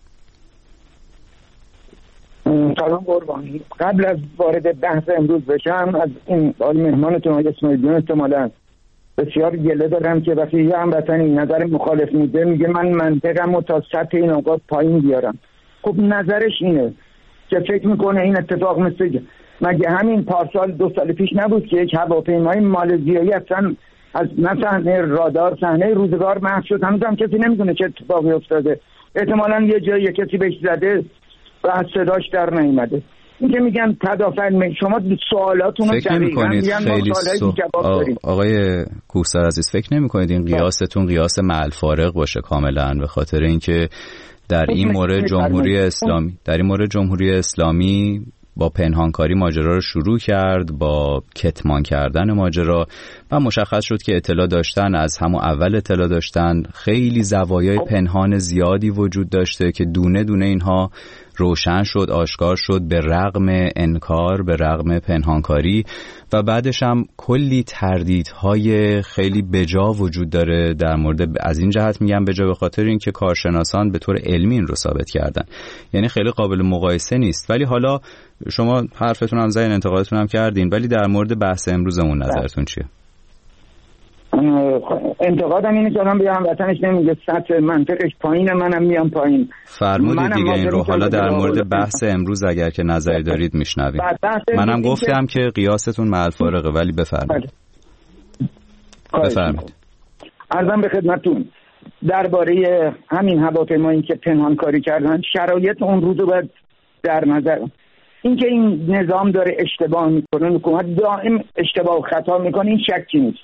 سلام قربانی. قبل از وارد بحث امروز بشم، از این آقای مهمانتون آقای اسماعیلیون احتمالاً بسیار گله دارم که وقتی یه هموطنی نظر مخالف میده میگه من منطقم رو تا سطح این آقا پایین بیارم. خب نظرش اینه که فکر میکنه این اتفاق مثل مگه همین پارسال 2 سال پیش نبود که یک هواپیمای مالزیایی اصلا از صحنه رادار صحنه روزگار محو شد؟ هنوزم کسی نمیدونه چه اتفاقی افتاده. احتمالاً یه جایی کسی بهش زده و از صداش در نیامده. این که میگن تدافع، شما سوالاتون رو دقیقاً
خیلی آقای کوهسار عزیز فکر نمی‌کنید این قیاستون قیاس مع الفارق باشه کاملاً؟ به خاطر اینکه در این مورد جمهوری اسلامی با پنهانکاری ماجرا رو شروع کرد، با کتمان کردن ماجرا، و مشخص شد که اطلاع داشتن، از همون اول اطلاع داشتن. خیلی زوایای پنهان زیادی وجود داشته که دونه دونه اینها روشن شد، آشکار شد، به رغم انکار، به رغم پنهانکاری. و بعدش هم کلی تردیدهای خیلی بجا وجود داره در مورد، از این جهت میگم بجا به خاطر اینکه کارشناسان به طور علمی این رو ثابت کردن، یعنی خیلی قابل مقایسه نیست. ولی حالا شما حرفتون هم زدین، انتقادتون هم کردین، ولی در مورد بحث امروزمون نظرتون چیه؟
انتقادم اینه که آدم بیان وطنش نمیگه سطح منطقش پایینه، منم میام پایین.
فرمودید دیگه این رو. حالا در مورد بحث امروز اگر که نظری دارید میشنویم. منم گفتم که قیاستون مع الفارقه، ولی بفرمایید.
عرضم به خدمتتون درباره همین هواپیمایی که پنهانکاری کردن، شرایط اون روز رو باید در نظر. اینکه این نظام داره اشتباه میکنه، حکومت دائم اشتباه و خطا میکنه، این شکی نیست.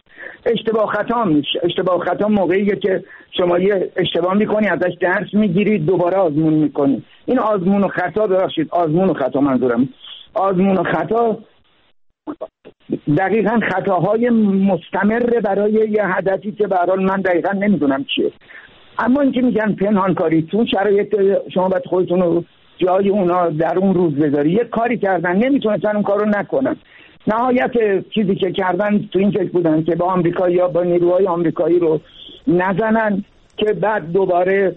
اشتباه و خطا موقعیه که شما یه اشتباه میکنی، ازش درس میگیری، دوباره آزمون میکنی. این آزمون و خطا، ببخشید آزمون و خطا منظورم، آزمون و خطا دقیقاً خطاهای مستمر برای یه هدفی که به هر حال من دقیقاً نمیدونم چیه. اما اینکه میگن پنهانکاری، تو شرایط شما باید خودتون رو جای اونا در اون روز بذاری. یه کاری کردن، نمیتونستن اون کارو نکنن. نهایت چیزی که کردن تو این فکر بودن که با آمریکایی یا با نیروهای آمریکایی رو نزنن که بعد دوباره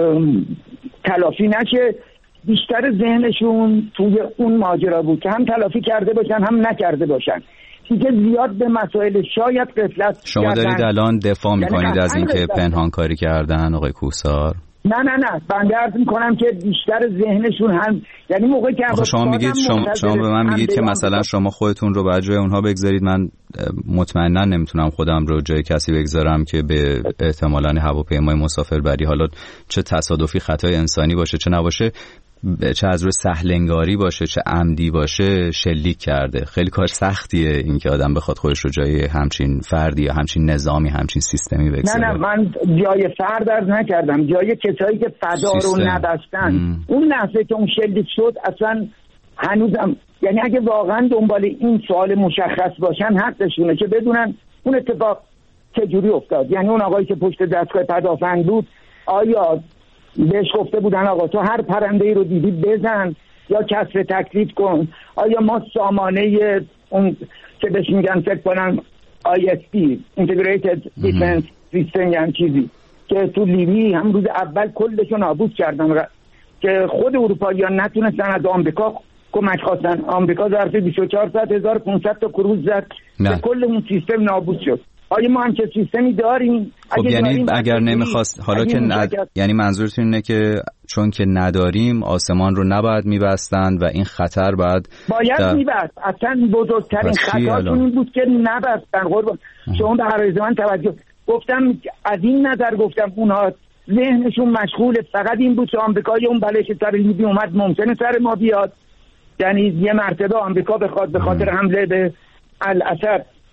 تلافی نشه. بیشتر ذهنشون توی اون ماجرا بود که هم تلافی کرده باشن هم نکرده باشن. دیگه زیاد به مسائل شاید غفلت.
شما دارید الان دفاع میکنید از اینکه پنهانکاری کردن آقای کوهسار؟
نه بنده عرض میکنم که بیشتر ذهنشون هم، یعنی موقعی که
شما میگید شما به من میگید که مثلا شما خودتون رو باید جای اونها بگذارید. من مطمئنا نمیتونم خودم رو جای کسی بگذارم که به احتمالاً هواپیمای مسافربری، حالا چه تصادفی خطای انسانی باشه چه نباشه، چه از روی سهلنگاری باشه چه عمدی باشه، شلیک کرده. خیلی کار سختیه این که آدم بخواد خودش رو جای همچین فردی یا همچین نظامی، همچین سیستمی بگذاره.
نه من جای فرد عرض نکردم، جای کسایی که فضا رو نبستن. اون لحظه که اون شلیک شد اصلا هنوزم، یعنی اگه واقعا دنبال این سوال مشخص باشن حقشونه که بدونن اون اتفاق چجوری افتاد. یعنی اون آقایی که پشت دستگاه پدافند بود، آیا بهش گفته بودن آقا تو هر پرنده‌ای رو دیدی بزن یا کسر تکلیف کن؟ آیا ما سامانه اون که بهش میگن فکر کنم ISP Integrated Defense System یعنی چیزی که تو لیبی هم روز اول کلشو نابود کردن که خود اروپایی‌ها نتونستن از آمریکا کمک خواستن. آمریکا ظرف 24 ساعت 1500 تا کروز زد که کل اون سیستم نابود شد. آیا ما هم چه سیستمی داریم؟
خب یعنی اگر نمیخواست، حالا که یعنی منظورتون اینه که چون که نداریم آسمان رو نباید میبستن و این خطر باید
میبست. اصلا بزرگترین خطاتون این بود که نبستن. قربان شما به هر من توجه گفتم، از این نظر گفتم اونها ذهنشون مشغول فقط این بود که آمریکای اون بلش سر لیبی اومد ممکنه سر ما بیاد. یعنی یه مرتبه آمریکا بخواد به خاطر حمله به الاسد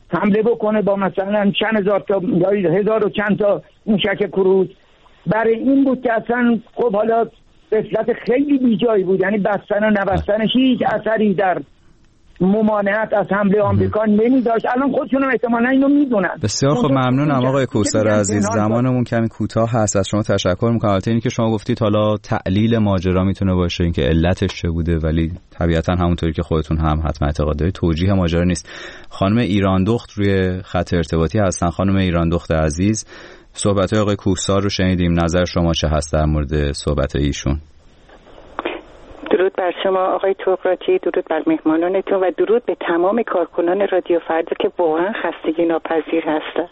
حمله بکنه با مثلا چند هزار تا یا هزار و چند تا موشک کروز. برای این بود که اصلا خب حالا رسالت خیلی بیجایی بود، یعنی بستن و نبستنش هیچ اثری در ممانعت از حمله آمریکا نمی داشت. الان خودشون هم احتمالاً اینو میدونن.
بسیار خب، ممنونم آقای کوثر عزیز. زمانمون کمی کوتاه هست، از شما تشکر میکنم. البته اینی که شما گفتید حالا تعلیل ماجرا میتونه باشه اینکه علتش چه بوده، ولی طبیعتا همونطوری که خودتون هم حتما اعتقاد دارید توجیه ماجرا نیست. خانم ایراندخت روی خط ارتباطی هستن. خانم ایراندخت عزیز، صحبت‌های آقای کوثر رو شنیدیم، نظر شما چه هست در مورد صحبت ایشون؟
درود بر شما آقای طغراتی، درود بر مهمانانتون و درود به تمام کارکنان رادیو فردا که واقعا خستگی ناپذیر هستن.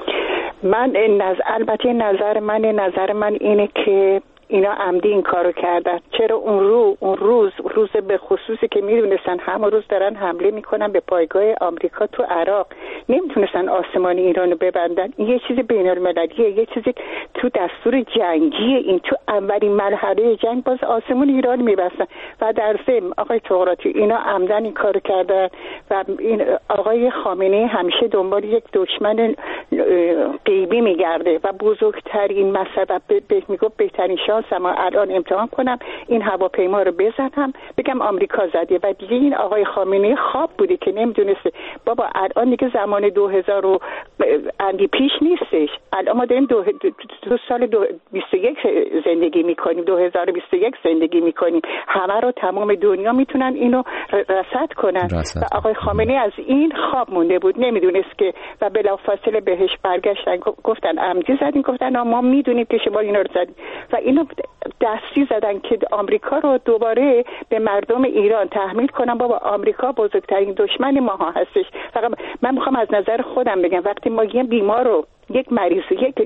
البته نظر من اینه که اینا عمدی این کارو کردن. چرا اون روز به خصوصی که میدونستن همون روز دارن حمله میکنن به پایگاه آمریکا تو عراق، نمیتونستن آسمان ایرانو ببندن. این یه چیز بین المللیه، یه چیزی تو دستور جنگی، این تو اولین مرحله جنگ باز آسمون ایران میبستن. و در ضمن آقای طغراتی اینا عمدن این کارو کردن و این آقای خامنه‌ای همیشه دنبال یک دشمن غیبی میگرده و بزرگترین مسئله میگفت بهترین شانسم الان امتحان کنم این هواپیما رو بزنم بگم آمریکا زده. و دیگه این آقای خامنه‌ای خواب بوده که نمیدونسته بابا الان دیگه زمان 2000 اندی پیش نیستش، الان ما داریم 2021 زندگی میکنیم، 2021 زندگی میکنیم، همه رو تمام دنیا میتونن اینو رصد کنن. و آقای خامنه‌ای از این خواب مونده بود، نمیدونست که و بلافاصله بهش برگشتن گفتن عمدی زدین، گفتن ما میدونیم که شما اینا رو زدین و اینو دستی زدن که آمریکا رو دوباره به مردم ایران تحمیل کنن بابا آمریکا بزرگترین دشمن ما هستش. فقط من میخوام از نظر خودم بگم وقتی ما یه بیمار رو، یک مریض،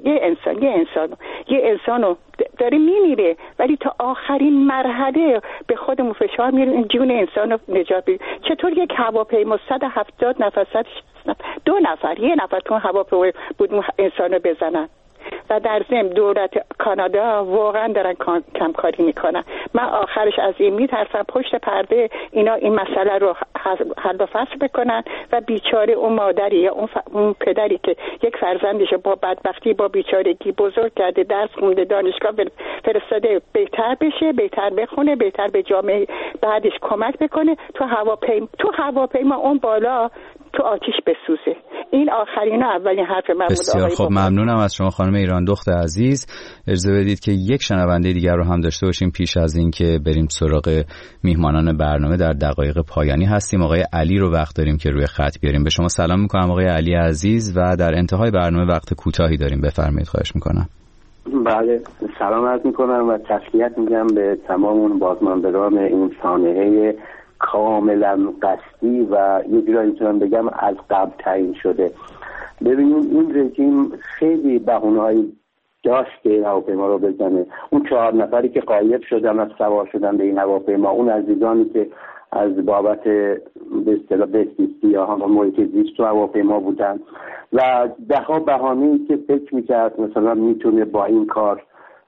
یه انسانو داره میمیره ولی تا آخرین مرحله به خودمون فشار میاریم جون انسانو نجات بدیم، چطور یک هواپیما 170 نفر 2 نفر یه نفر تو هواپیما بود انسانو بزنن؟ و در ضمن دولت کانادا واقعا دارن کمکاری میکنن. من آخرش از این میترسم پشت پرده اینا این مسئله رو حل و فصل بکنن و بیچاره اون مادری یا اون پدری که یک فرزندش با بدبختی با بیچارگی بزرگ کرده، درس خونده، دانشگاه فرستاده، بهتر بشه، بهتر بخونه، بهتر به جامعه بعدش کمک بکنه، تو هواپیما اون بالا تو آتیش بسوزه. این آخرین و اولین حرف من بود.
بسیار خب، ممنونم از شما خانم ایراندخت عزیز. اجازه بدید که یک شنونده دیگر رو هم داشته باشیم پیش از این که بریم سراغ میهمانان برنامه. در دقایق پایانی هستیم. آقای علی رو وقت داریم که روی خط بیاریم. به شما سلام میکنم آقای علی عزیز و در انتهای برنامه وقت کوتاهی داریم، بفرمایید. خواهش میکنم.
بله، سلام عرض میکنم و تسلیت میگم به تمام اون بازماندگان این سانحه کاملا قصدی و یه جورایی میتونم بگم از قبل تعیین شده. ببینید این رژیم خیلی بهونه‌هایی داشت که هواپیما رو بزنه. اون 4 نفری که غایب شدن از سوار شدن به این هواپیما، اون عزیزانی که از بابت به اصطلاح بهزیستی یا هم محیط زیست تو هواپیما بودن و ده‌ها بهانه‌ای که فکر می‌کرد مثلا میتونه با این کار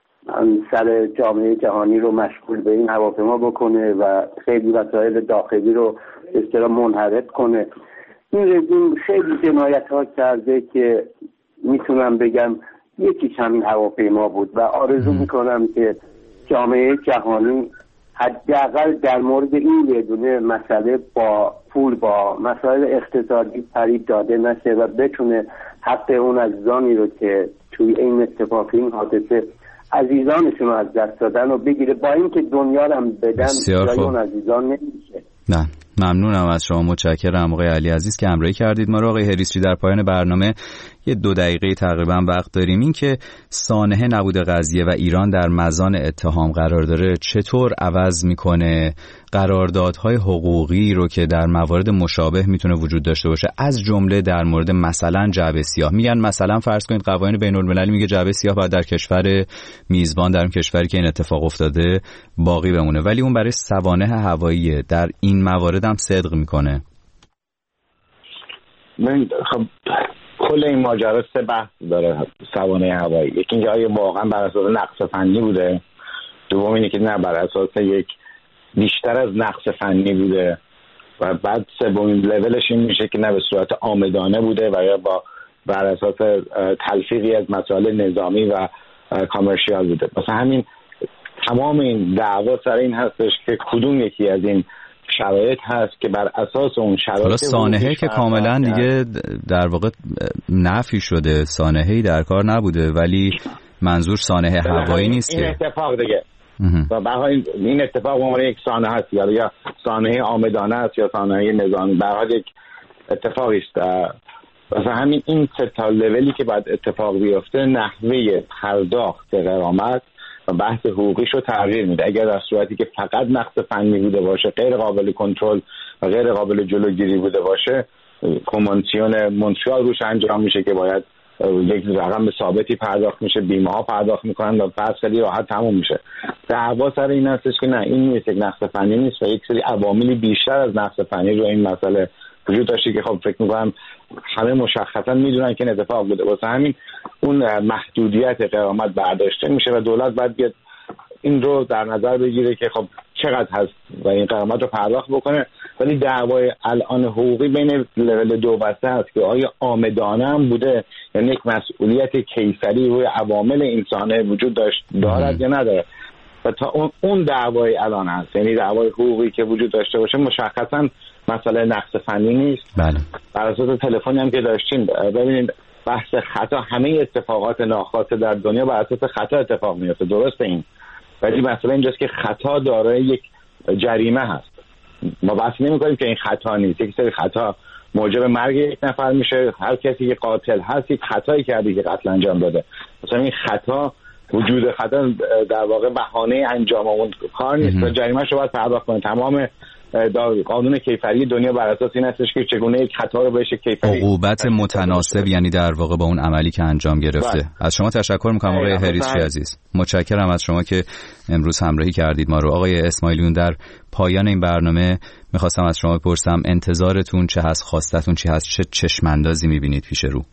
سر جامعه جهانی رو مشغول به این هواپیما بکنه و خیلی وسایل داخلی رو به اصطلاح منحرف کنه. این رژیم خیلی جنایت‌ها کرده که میتونم بگم یکیش همین هواپیما بود و آرزو میکنم که جامعه جهانی حداقل در مورد این یه دونه مسئله با پول با مسائل اقتصادی فریب داده نشه و بتونه حق اون عزیزانی رو که توی این اتفاق این حادثه عزیزانشون رو از دست دادن و بگیره، با اینکه دنیا رو هم بدن جای اون عزیزان نمیشه.
نه، ممنونم از شما، متشکرم آقای علی عزیز که همراهی کردید ما رو. آقای هریسچی، در پایان برنامه یه 2 دقیقه تقریبا وقت داریم. این که سانحه نبود قضیه و ایران در مزان اتهام قرار داره چطور عوض میکنه قراردادهای حقوقی رو که در موارد مشابه میتونه وجود داشته باشه، از جمله در مورد مثلا جعبه سیاه. میگن مثلا فرض کنید قوانین بین المللی میگه جعبه سیاه باید در کشور میزبان، در اون کشوری که این اتفاق افتاده باقی بمونه، ولی اون برای سوانح هوایی در این موارد هم صدق میکنه.
خب کل این ماجرا 3 بحث داره سوانح هوایی. یکی اینکه آیا واقعا بر اساس نقص فنی بوده، دوم اینه که نه بر اساس یک بیشتر از نقص فنی بوده و بعد سومین لولش این میشه که نه به صورت عامدانه بوده و یا بر اساس تلفیقی از مسائل نظامی و کامرشیال بوده. مثلا همین تمام این دعوا سر این هستش که کدوم یکی از این شرایط هست که بر اساس اون شرایط
حالا سانحه که کاملا دیگه در واقع نفی شده، سانحه‌ای در کار نبوده، ولی منظور سانحه هوایی نیست
این اتفاق دیگه و برای این اتفاق به عنوان یک سانحه هست یا سانحه عامدانه است یا سانحه نظامی، برای یک اتفاقی است. مثلا همین این سه تا لولی که بعد اتفاق بیفته نحوه پرداخت غرامت و بحث حقوقیشو تغییر میده. اگر در صورتی که فقط نقص فنی بوده باشه، غیر قابل کنترل و غیر قابل جلوگیری بوده باشه، کنوانسیون مونترال روش انجام میشه که باید یک رقم ثابتی پرداخت میشه، بیمه ها پرداخت میکنن و بعد خیلی راحت تموم میشه. دعوا سر این هستش که نه، این نیست، یک نقص فنی نیست و یک سری عواملی بیشتر از نقص فنی رو این مسئله وجود داشته که خب فکر میکنم همه مشخصا میدونن که این اتفاق بوده. واسه همین اون محدودیت غرامت برداشته میشه و دولت باید بیاد این رو در نظر بگیره که خب چقدر هست و این غرامت رو پرداخت بکنه. ولی دعوای الان حقوقی بین لول 2 و 3 هست که آیا عامدانه هم بوده، یعنی یک مسئولیت کیفری روی عوامل انسانه وجود دارد یا نداره. و تا اون دعوای الان هست، یعنی دعوای حقوقی که وجود داشته باشه مشخصا مسئله نقص فنی نیست.
بله.
بر اساس تلفنی هم که داشتیم ببینید بحث خطا، همه اتفاقات ناخواسته در دنیا بر اساس خطا اتفاق میفته، درسته این، ولی مسئله اینجاست که خطا دارای یک جریمه هست. ما بحث نمی‌کنیم که این خطا نیست، یک سری خطا موجب مرگ یک نفر میشه. هر کسی که قاتل هست یک خطایی کرده که قتل انجام داده. مثلا این خطا، وجود خطا در واقع بهانه انجام اون کار نیست و جریمه‌اش رو باید پرداخت کنه. تمام قانون کیفری دنیا بر اساس این هستش که چگونه یک خطا رو بهش کیفری
عقوبت متناسب، یعنی در واقع با اون عملی که انجام گرفته. از شما تشکر میکنم آقای هریسچی عزیز. متشکرم از شما که امروز همراهی کردید ما رو. آقای اسماعیلیون، در پایان این برنامه میخواستم از شما بپرسم انتظارتون چه هست، خواستتون چی هست، چه چشماندازی میبینید پیش رو؟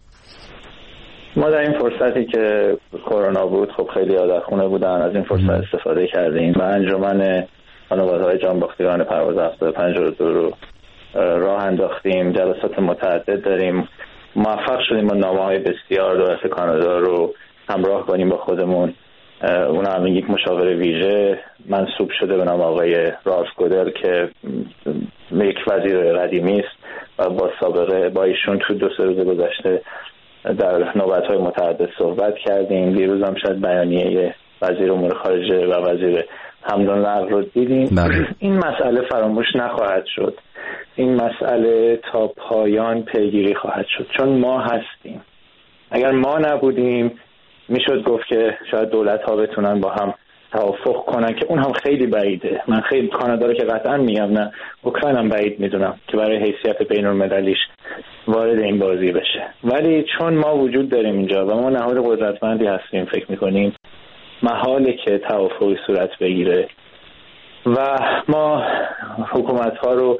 ما در این فرصتی که کرونا بود خب خیلی در خونه بودن، از این فرصت استفاده کردیم و انجمن خانواده‌های جانباختگان پرواز 7502 رو راه انداختیم. جلسات متعدد داریم، موفق شدیم با نامه‌های بسیار دولت کانادا رو همراه کنیم با خودمون. اون هم یک مشاور ویژه منصوب شده به نام آقای راس گودل که یک وزیر قدیمی است و با سابقه با ایشون تو 2-3 روز گذشته در نوبت‌های متعدد صحبت کردیم. دیروز هم شاید بیانیه وزیر امور خارجه و وزیر حمل و نقل رو دیدیم. این مسئله فراموش نخواهد شد، این مسئله تا پایان پیگیری خواهد شد، چون ما هستیم. اگر ما نبودیم میشد گفت که شاید دولت‌ها بتونن با هم توافق کنن که اون هم خیلی بعیده. من خیلی کانادا رو که قطعا میگم، نه اوکراین هم بعید میدونم که برای حیثیت بین‌المللیش وارد این بازی بشه. ولی چون ما وجود داریم اینجا و ما نهاد قدرتمندی هستیم، فکر میکنیم محاله که توافقی صورت بگیره و ما حکومت‌ها رو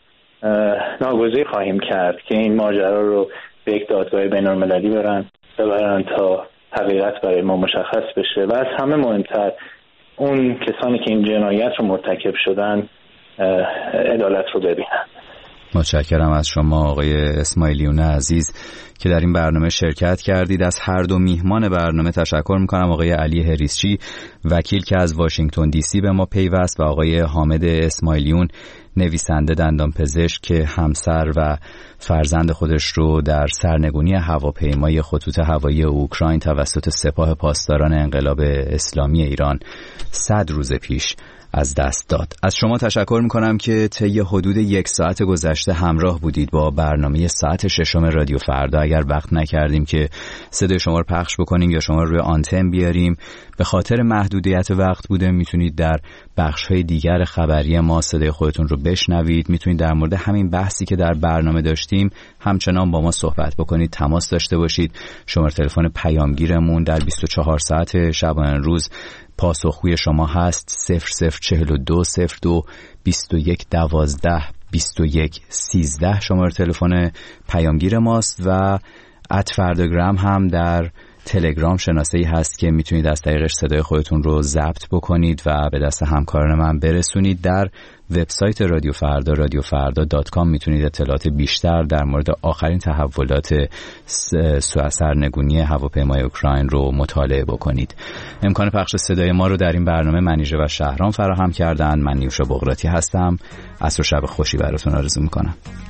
ناگزیر خواهیم کرد که این ماجرا رو به یک دادگاه بین‌المللی ببرن تا حقیقت برای ما مشخص بشه و از همه مهمتر اون کسانی که این جنایت رو مرتکب شدن عدالت رو ببینن.
متشکرم از شما آقای اسماعیلیون عزیز که در این برنامه شرکت کردید. از هر دو میهمان برنامه تشکر میکنم، آقای علی هریسچی وکیل که از واشنگتن دی سی به ما پیوست و آقای حامد اسماعیلیون نویسنده دندانپزشک که همسر و فرزند خودش رو در سرنگونی هواپیمای خطوط هوایی اوکراین توسط سپاه پاسداران انقلاب اسلامی ایران 100 روز پیش از دست داد. از شما تشکر میکنم که طی حدود 1 ساعت گذشته همراه بودید با برنامه ساعت 6 رادیو فردا. اگر وقت نکردیم که صدای شما رو پخش بکنیم یا شما رو روی آنتن بیاریم به خاطر محدودیت وقت بوده، میتونید در بخش‌های دیگر خبری ما صدای خودتون رو بشنوید. میتونید در مورد همین بحثی که در برنامه داشتیم همچنان با ما صحبت بکنید، تماس داشته باشید. شماره تلفن پیامگیرمون در 24 ساعت شبانه روز پاسخگوی شما هست 0042 02 21 12 21 13 شماره تلفن پیامگیر ماست و @فرداگرام هم در تلگرام شناسه‌ای هست که میتونید از طریقش صدای خودتون رو ضبط بکنید و به دست همکاران من برسونید. در وبسایت رادیو فردا radiofarda.com میتونید اطلاعات بیشتر در مورد آخرین تحولات سرنگونی هواپیمای اوکراین رو مطالعه بکنید. امکان پخش صدای ما رو در این برنامه منیژه و شهرام فراهم کردن. من نیوشا بغراتی هستم. عصر و شب خوشی براتون آرزو میکنم.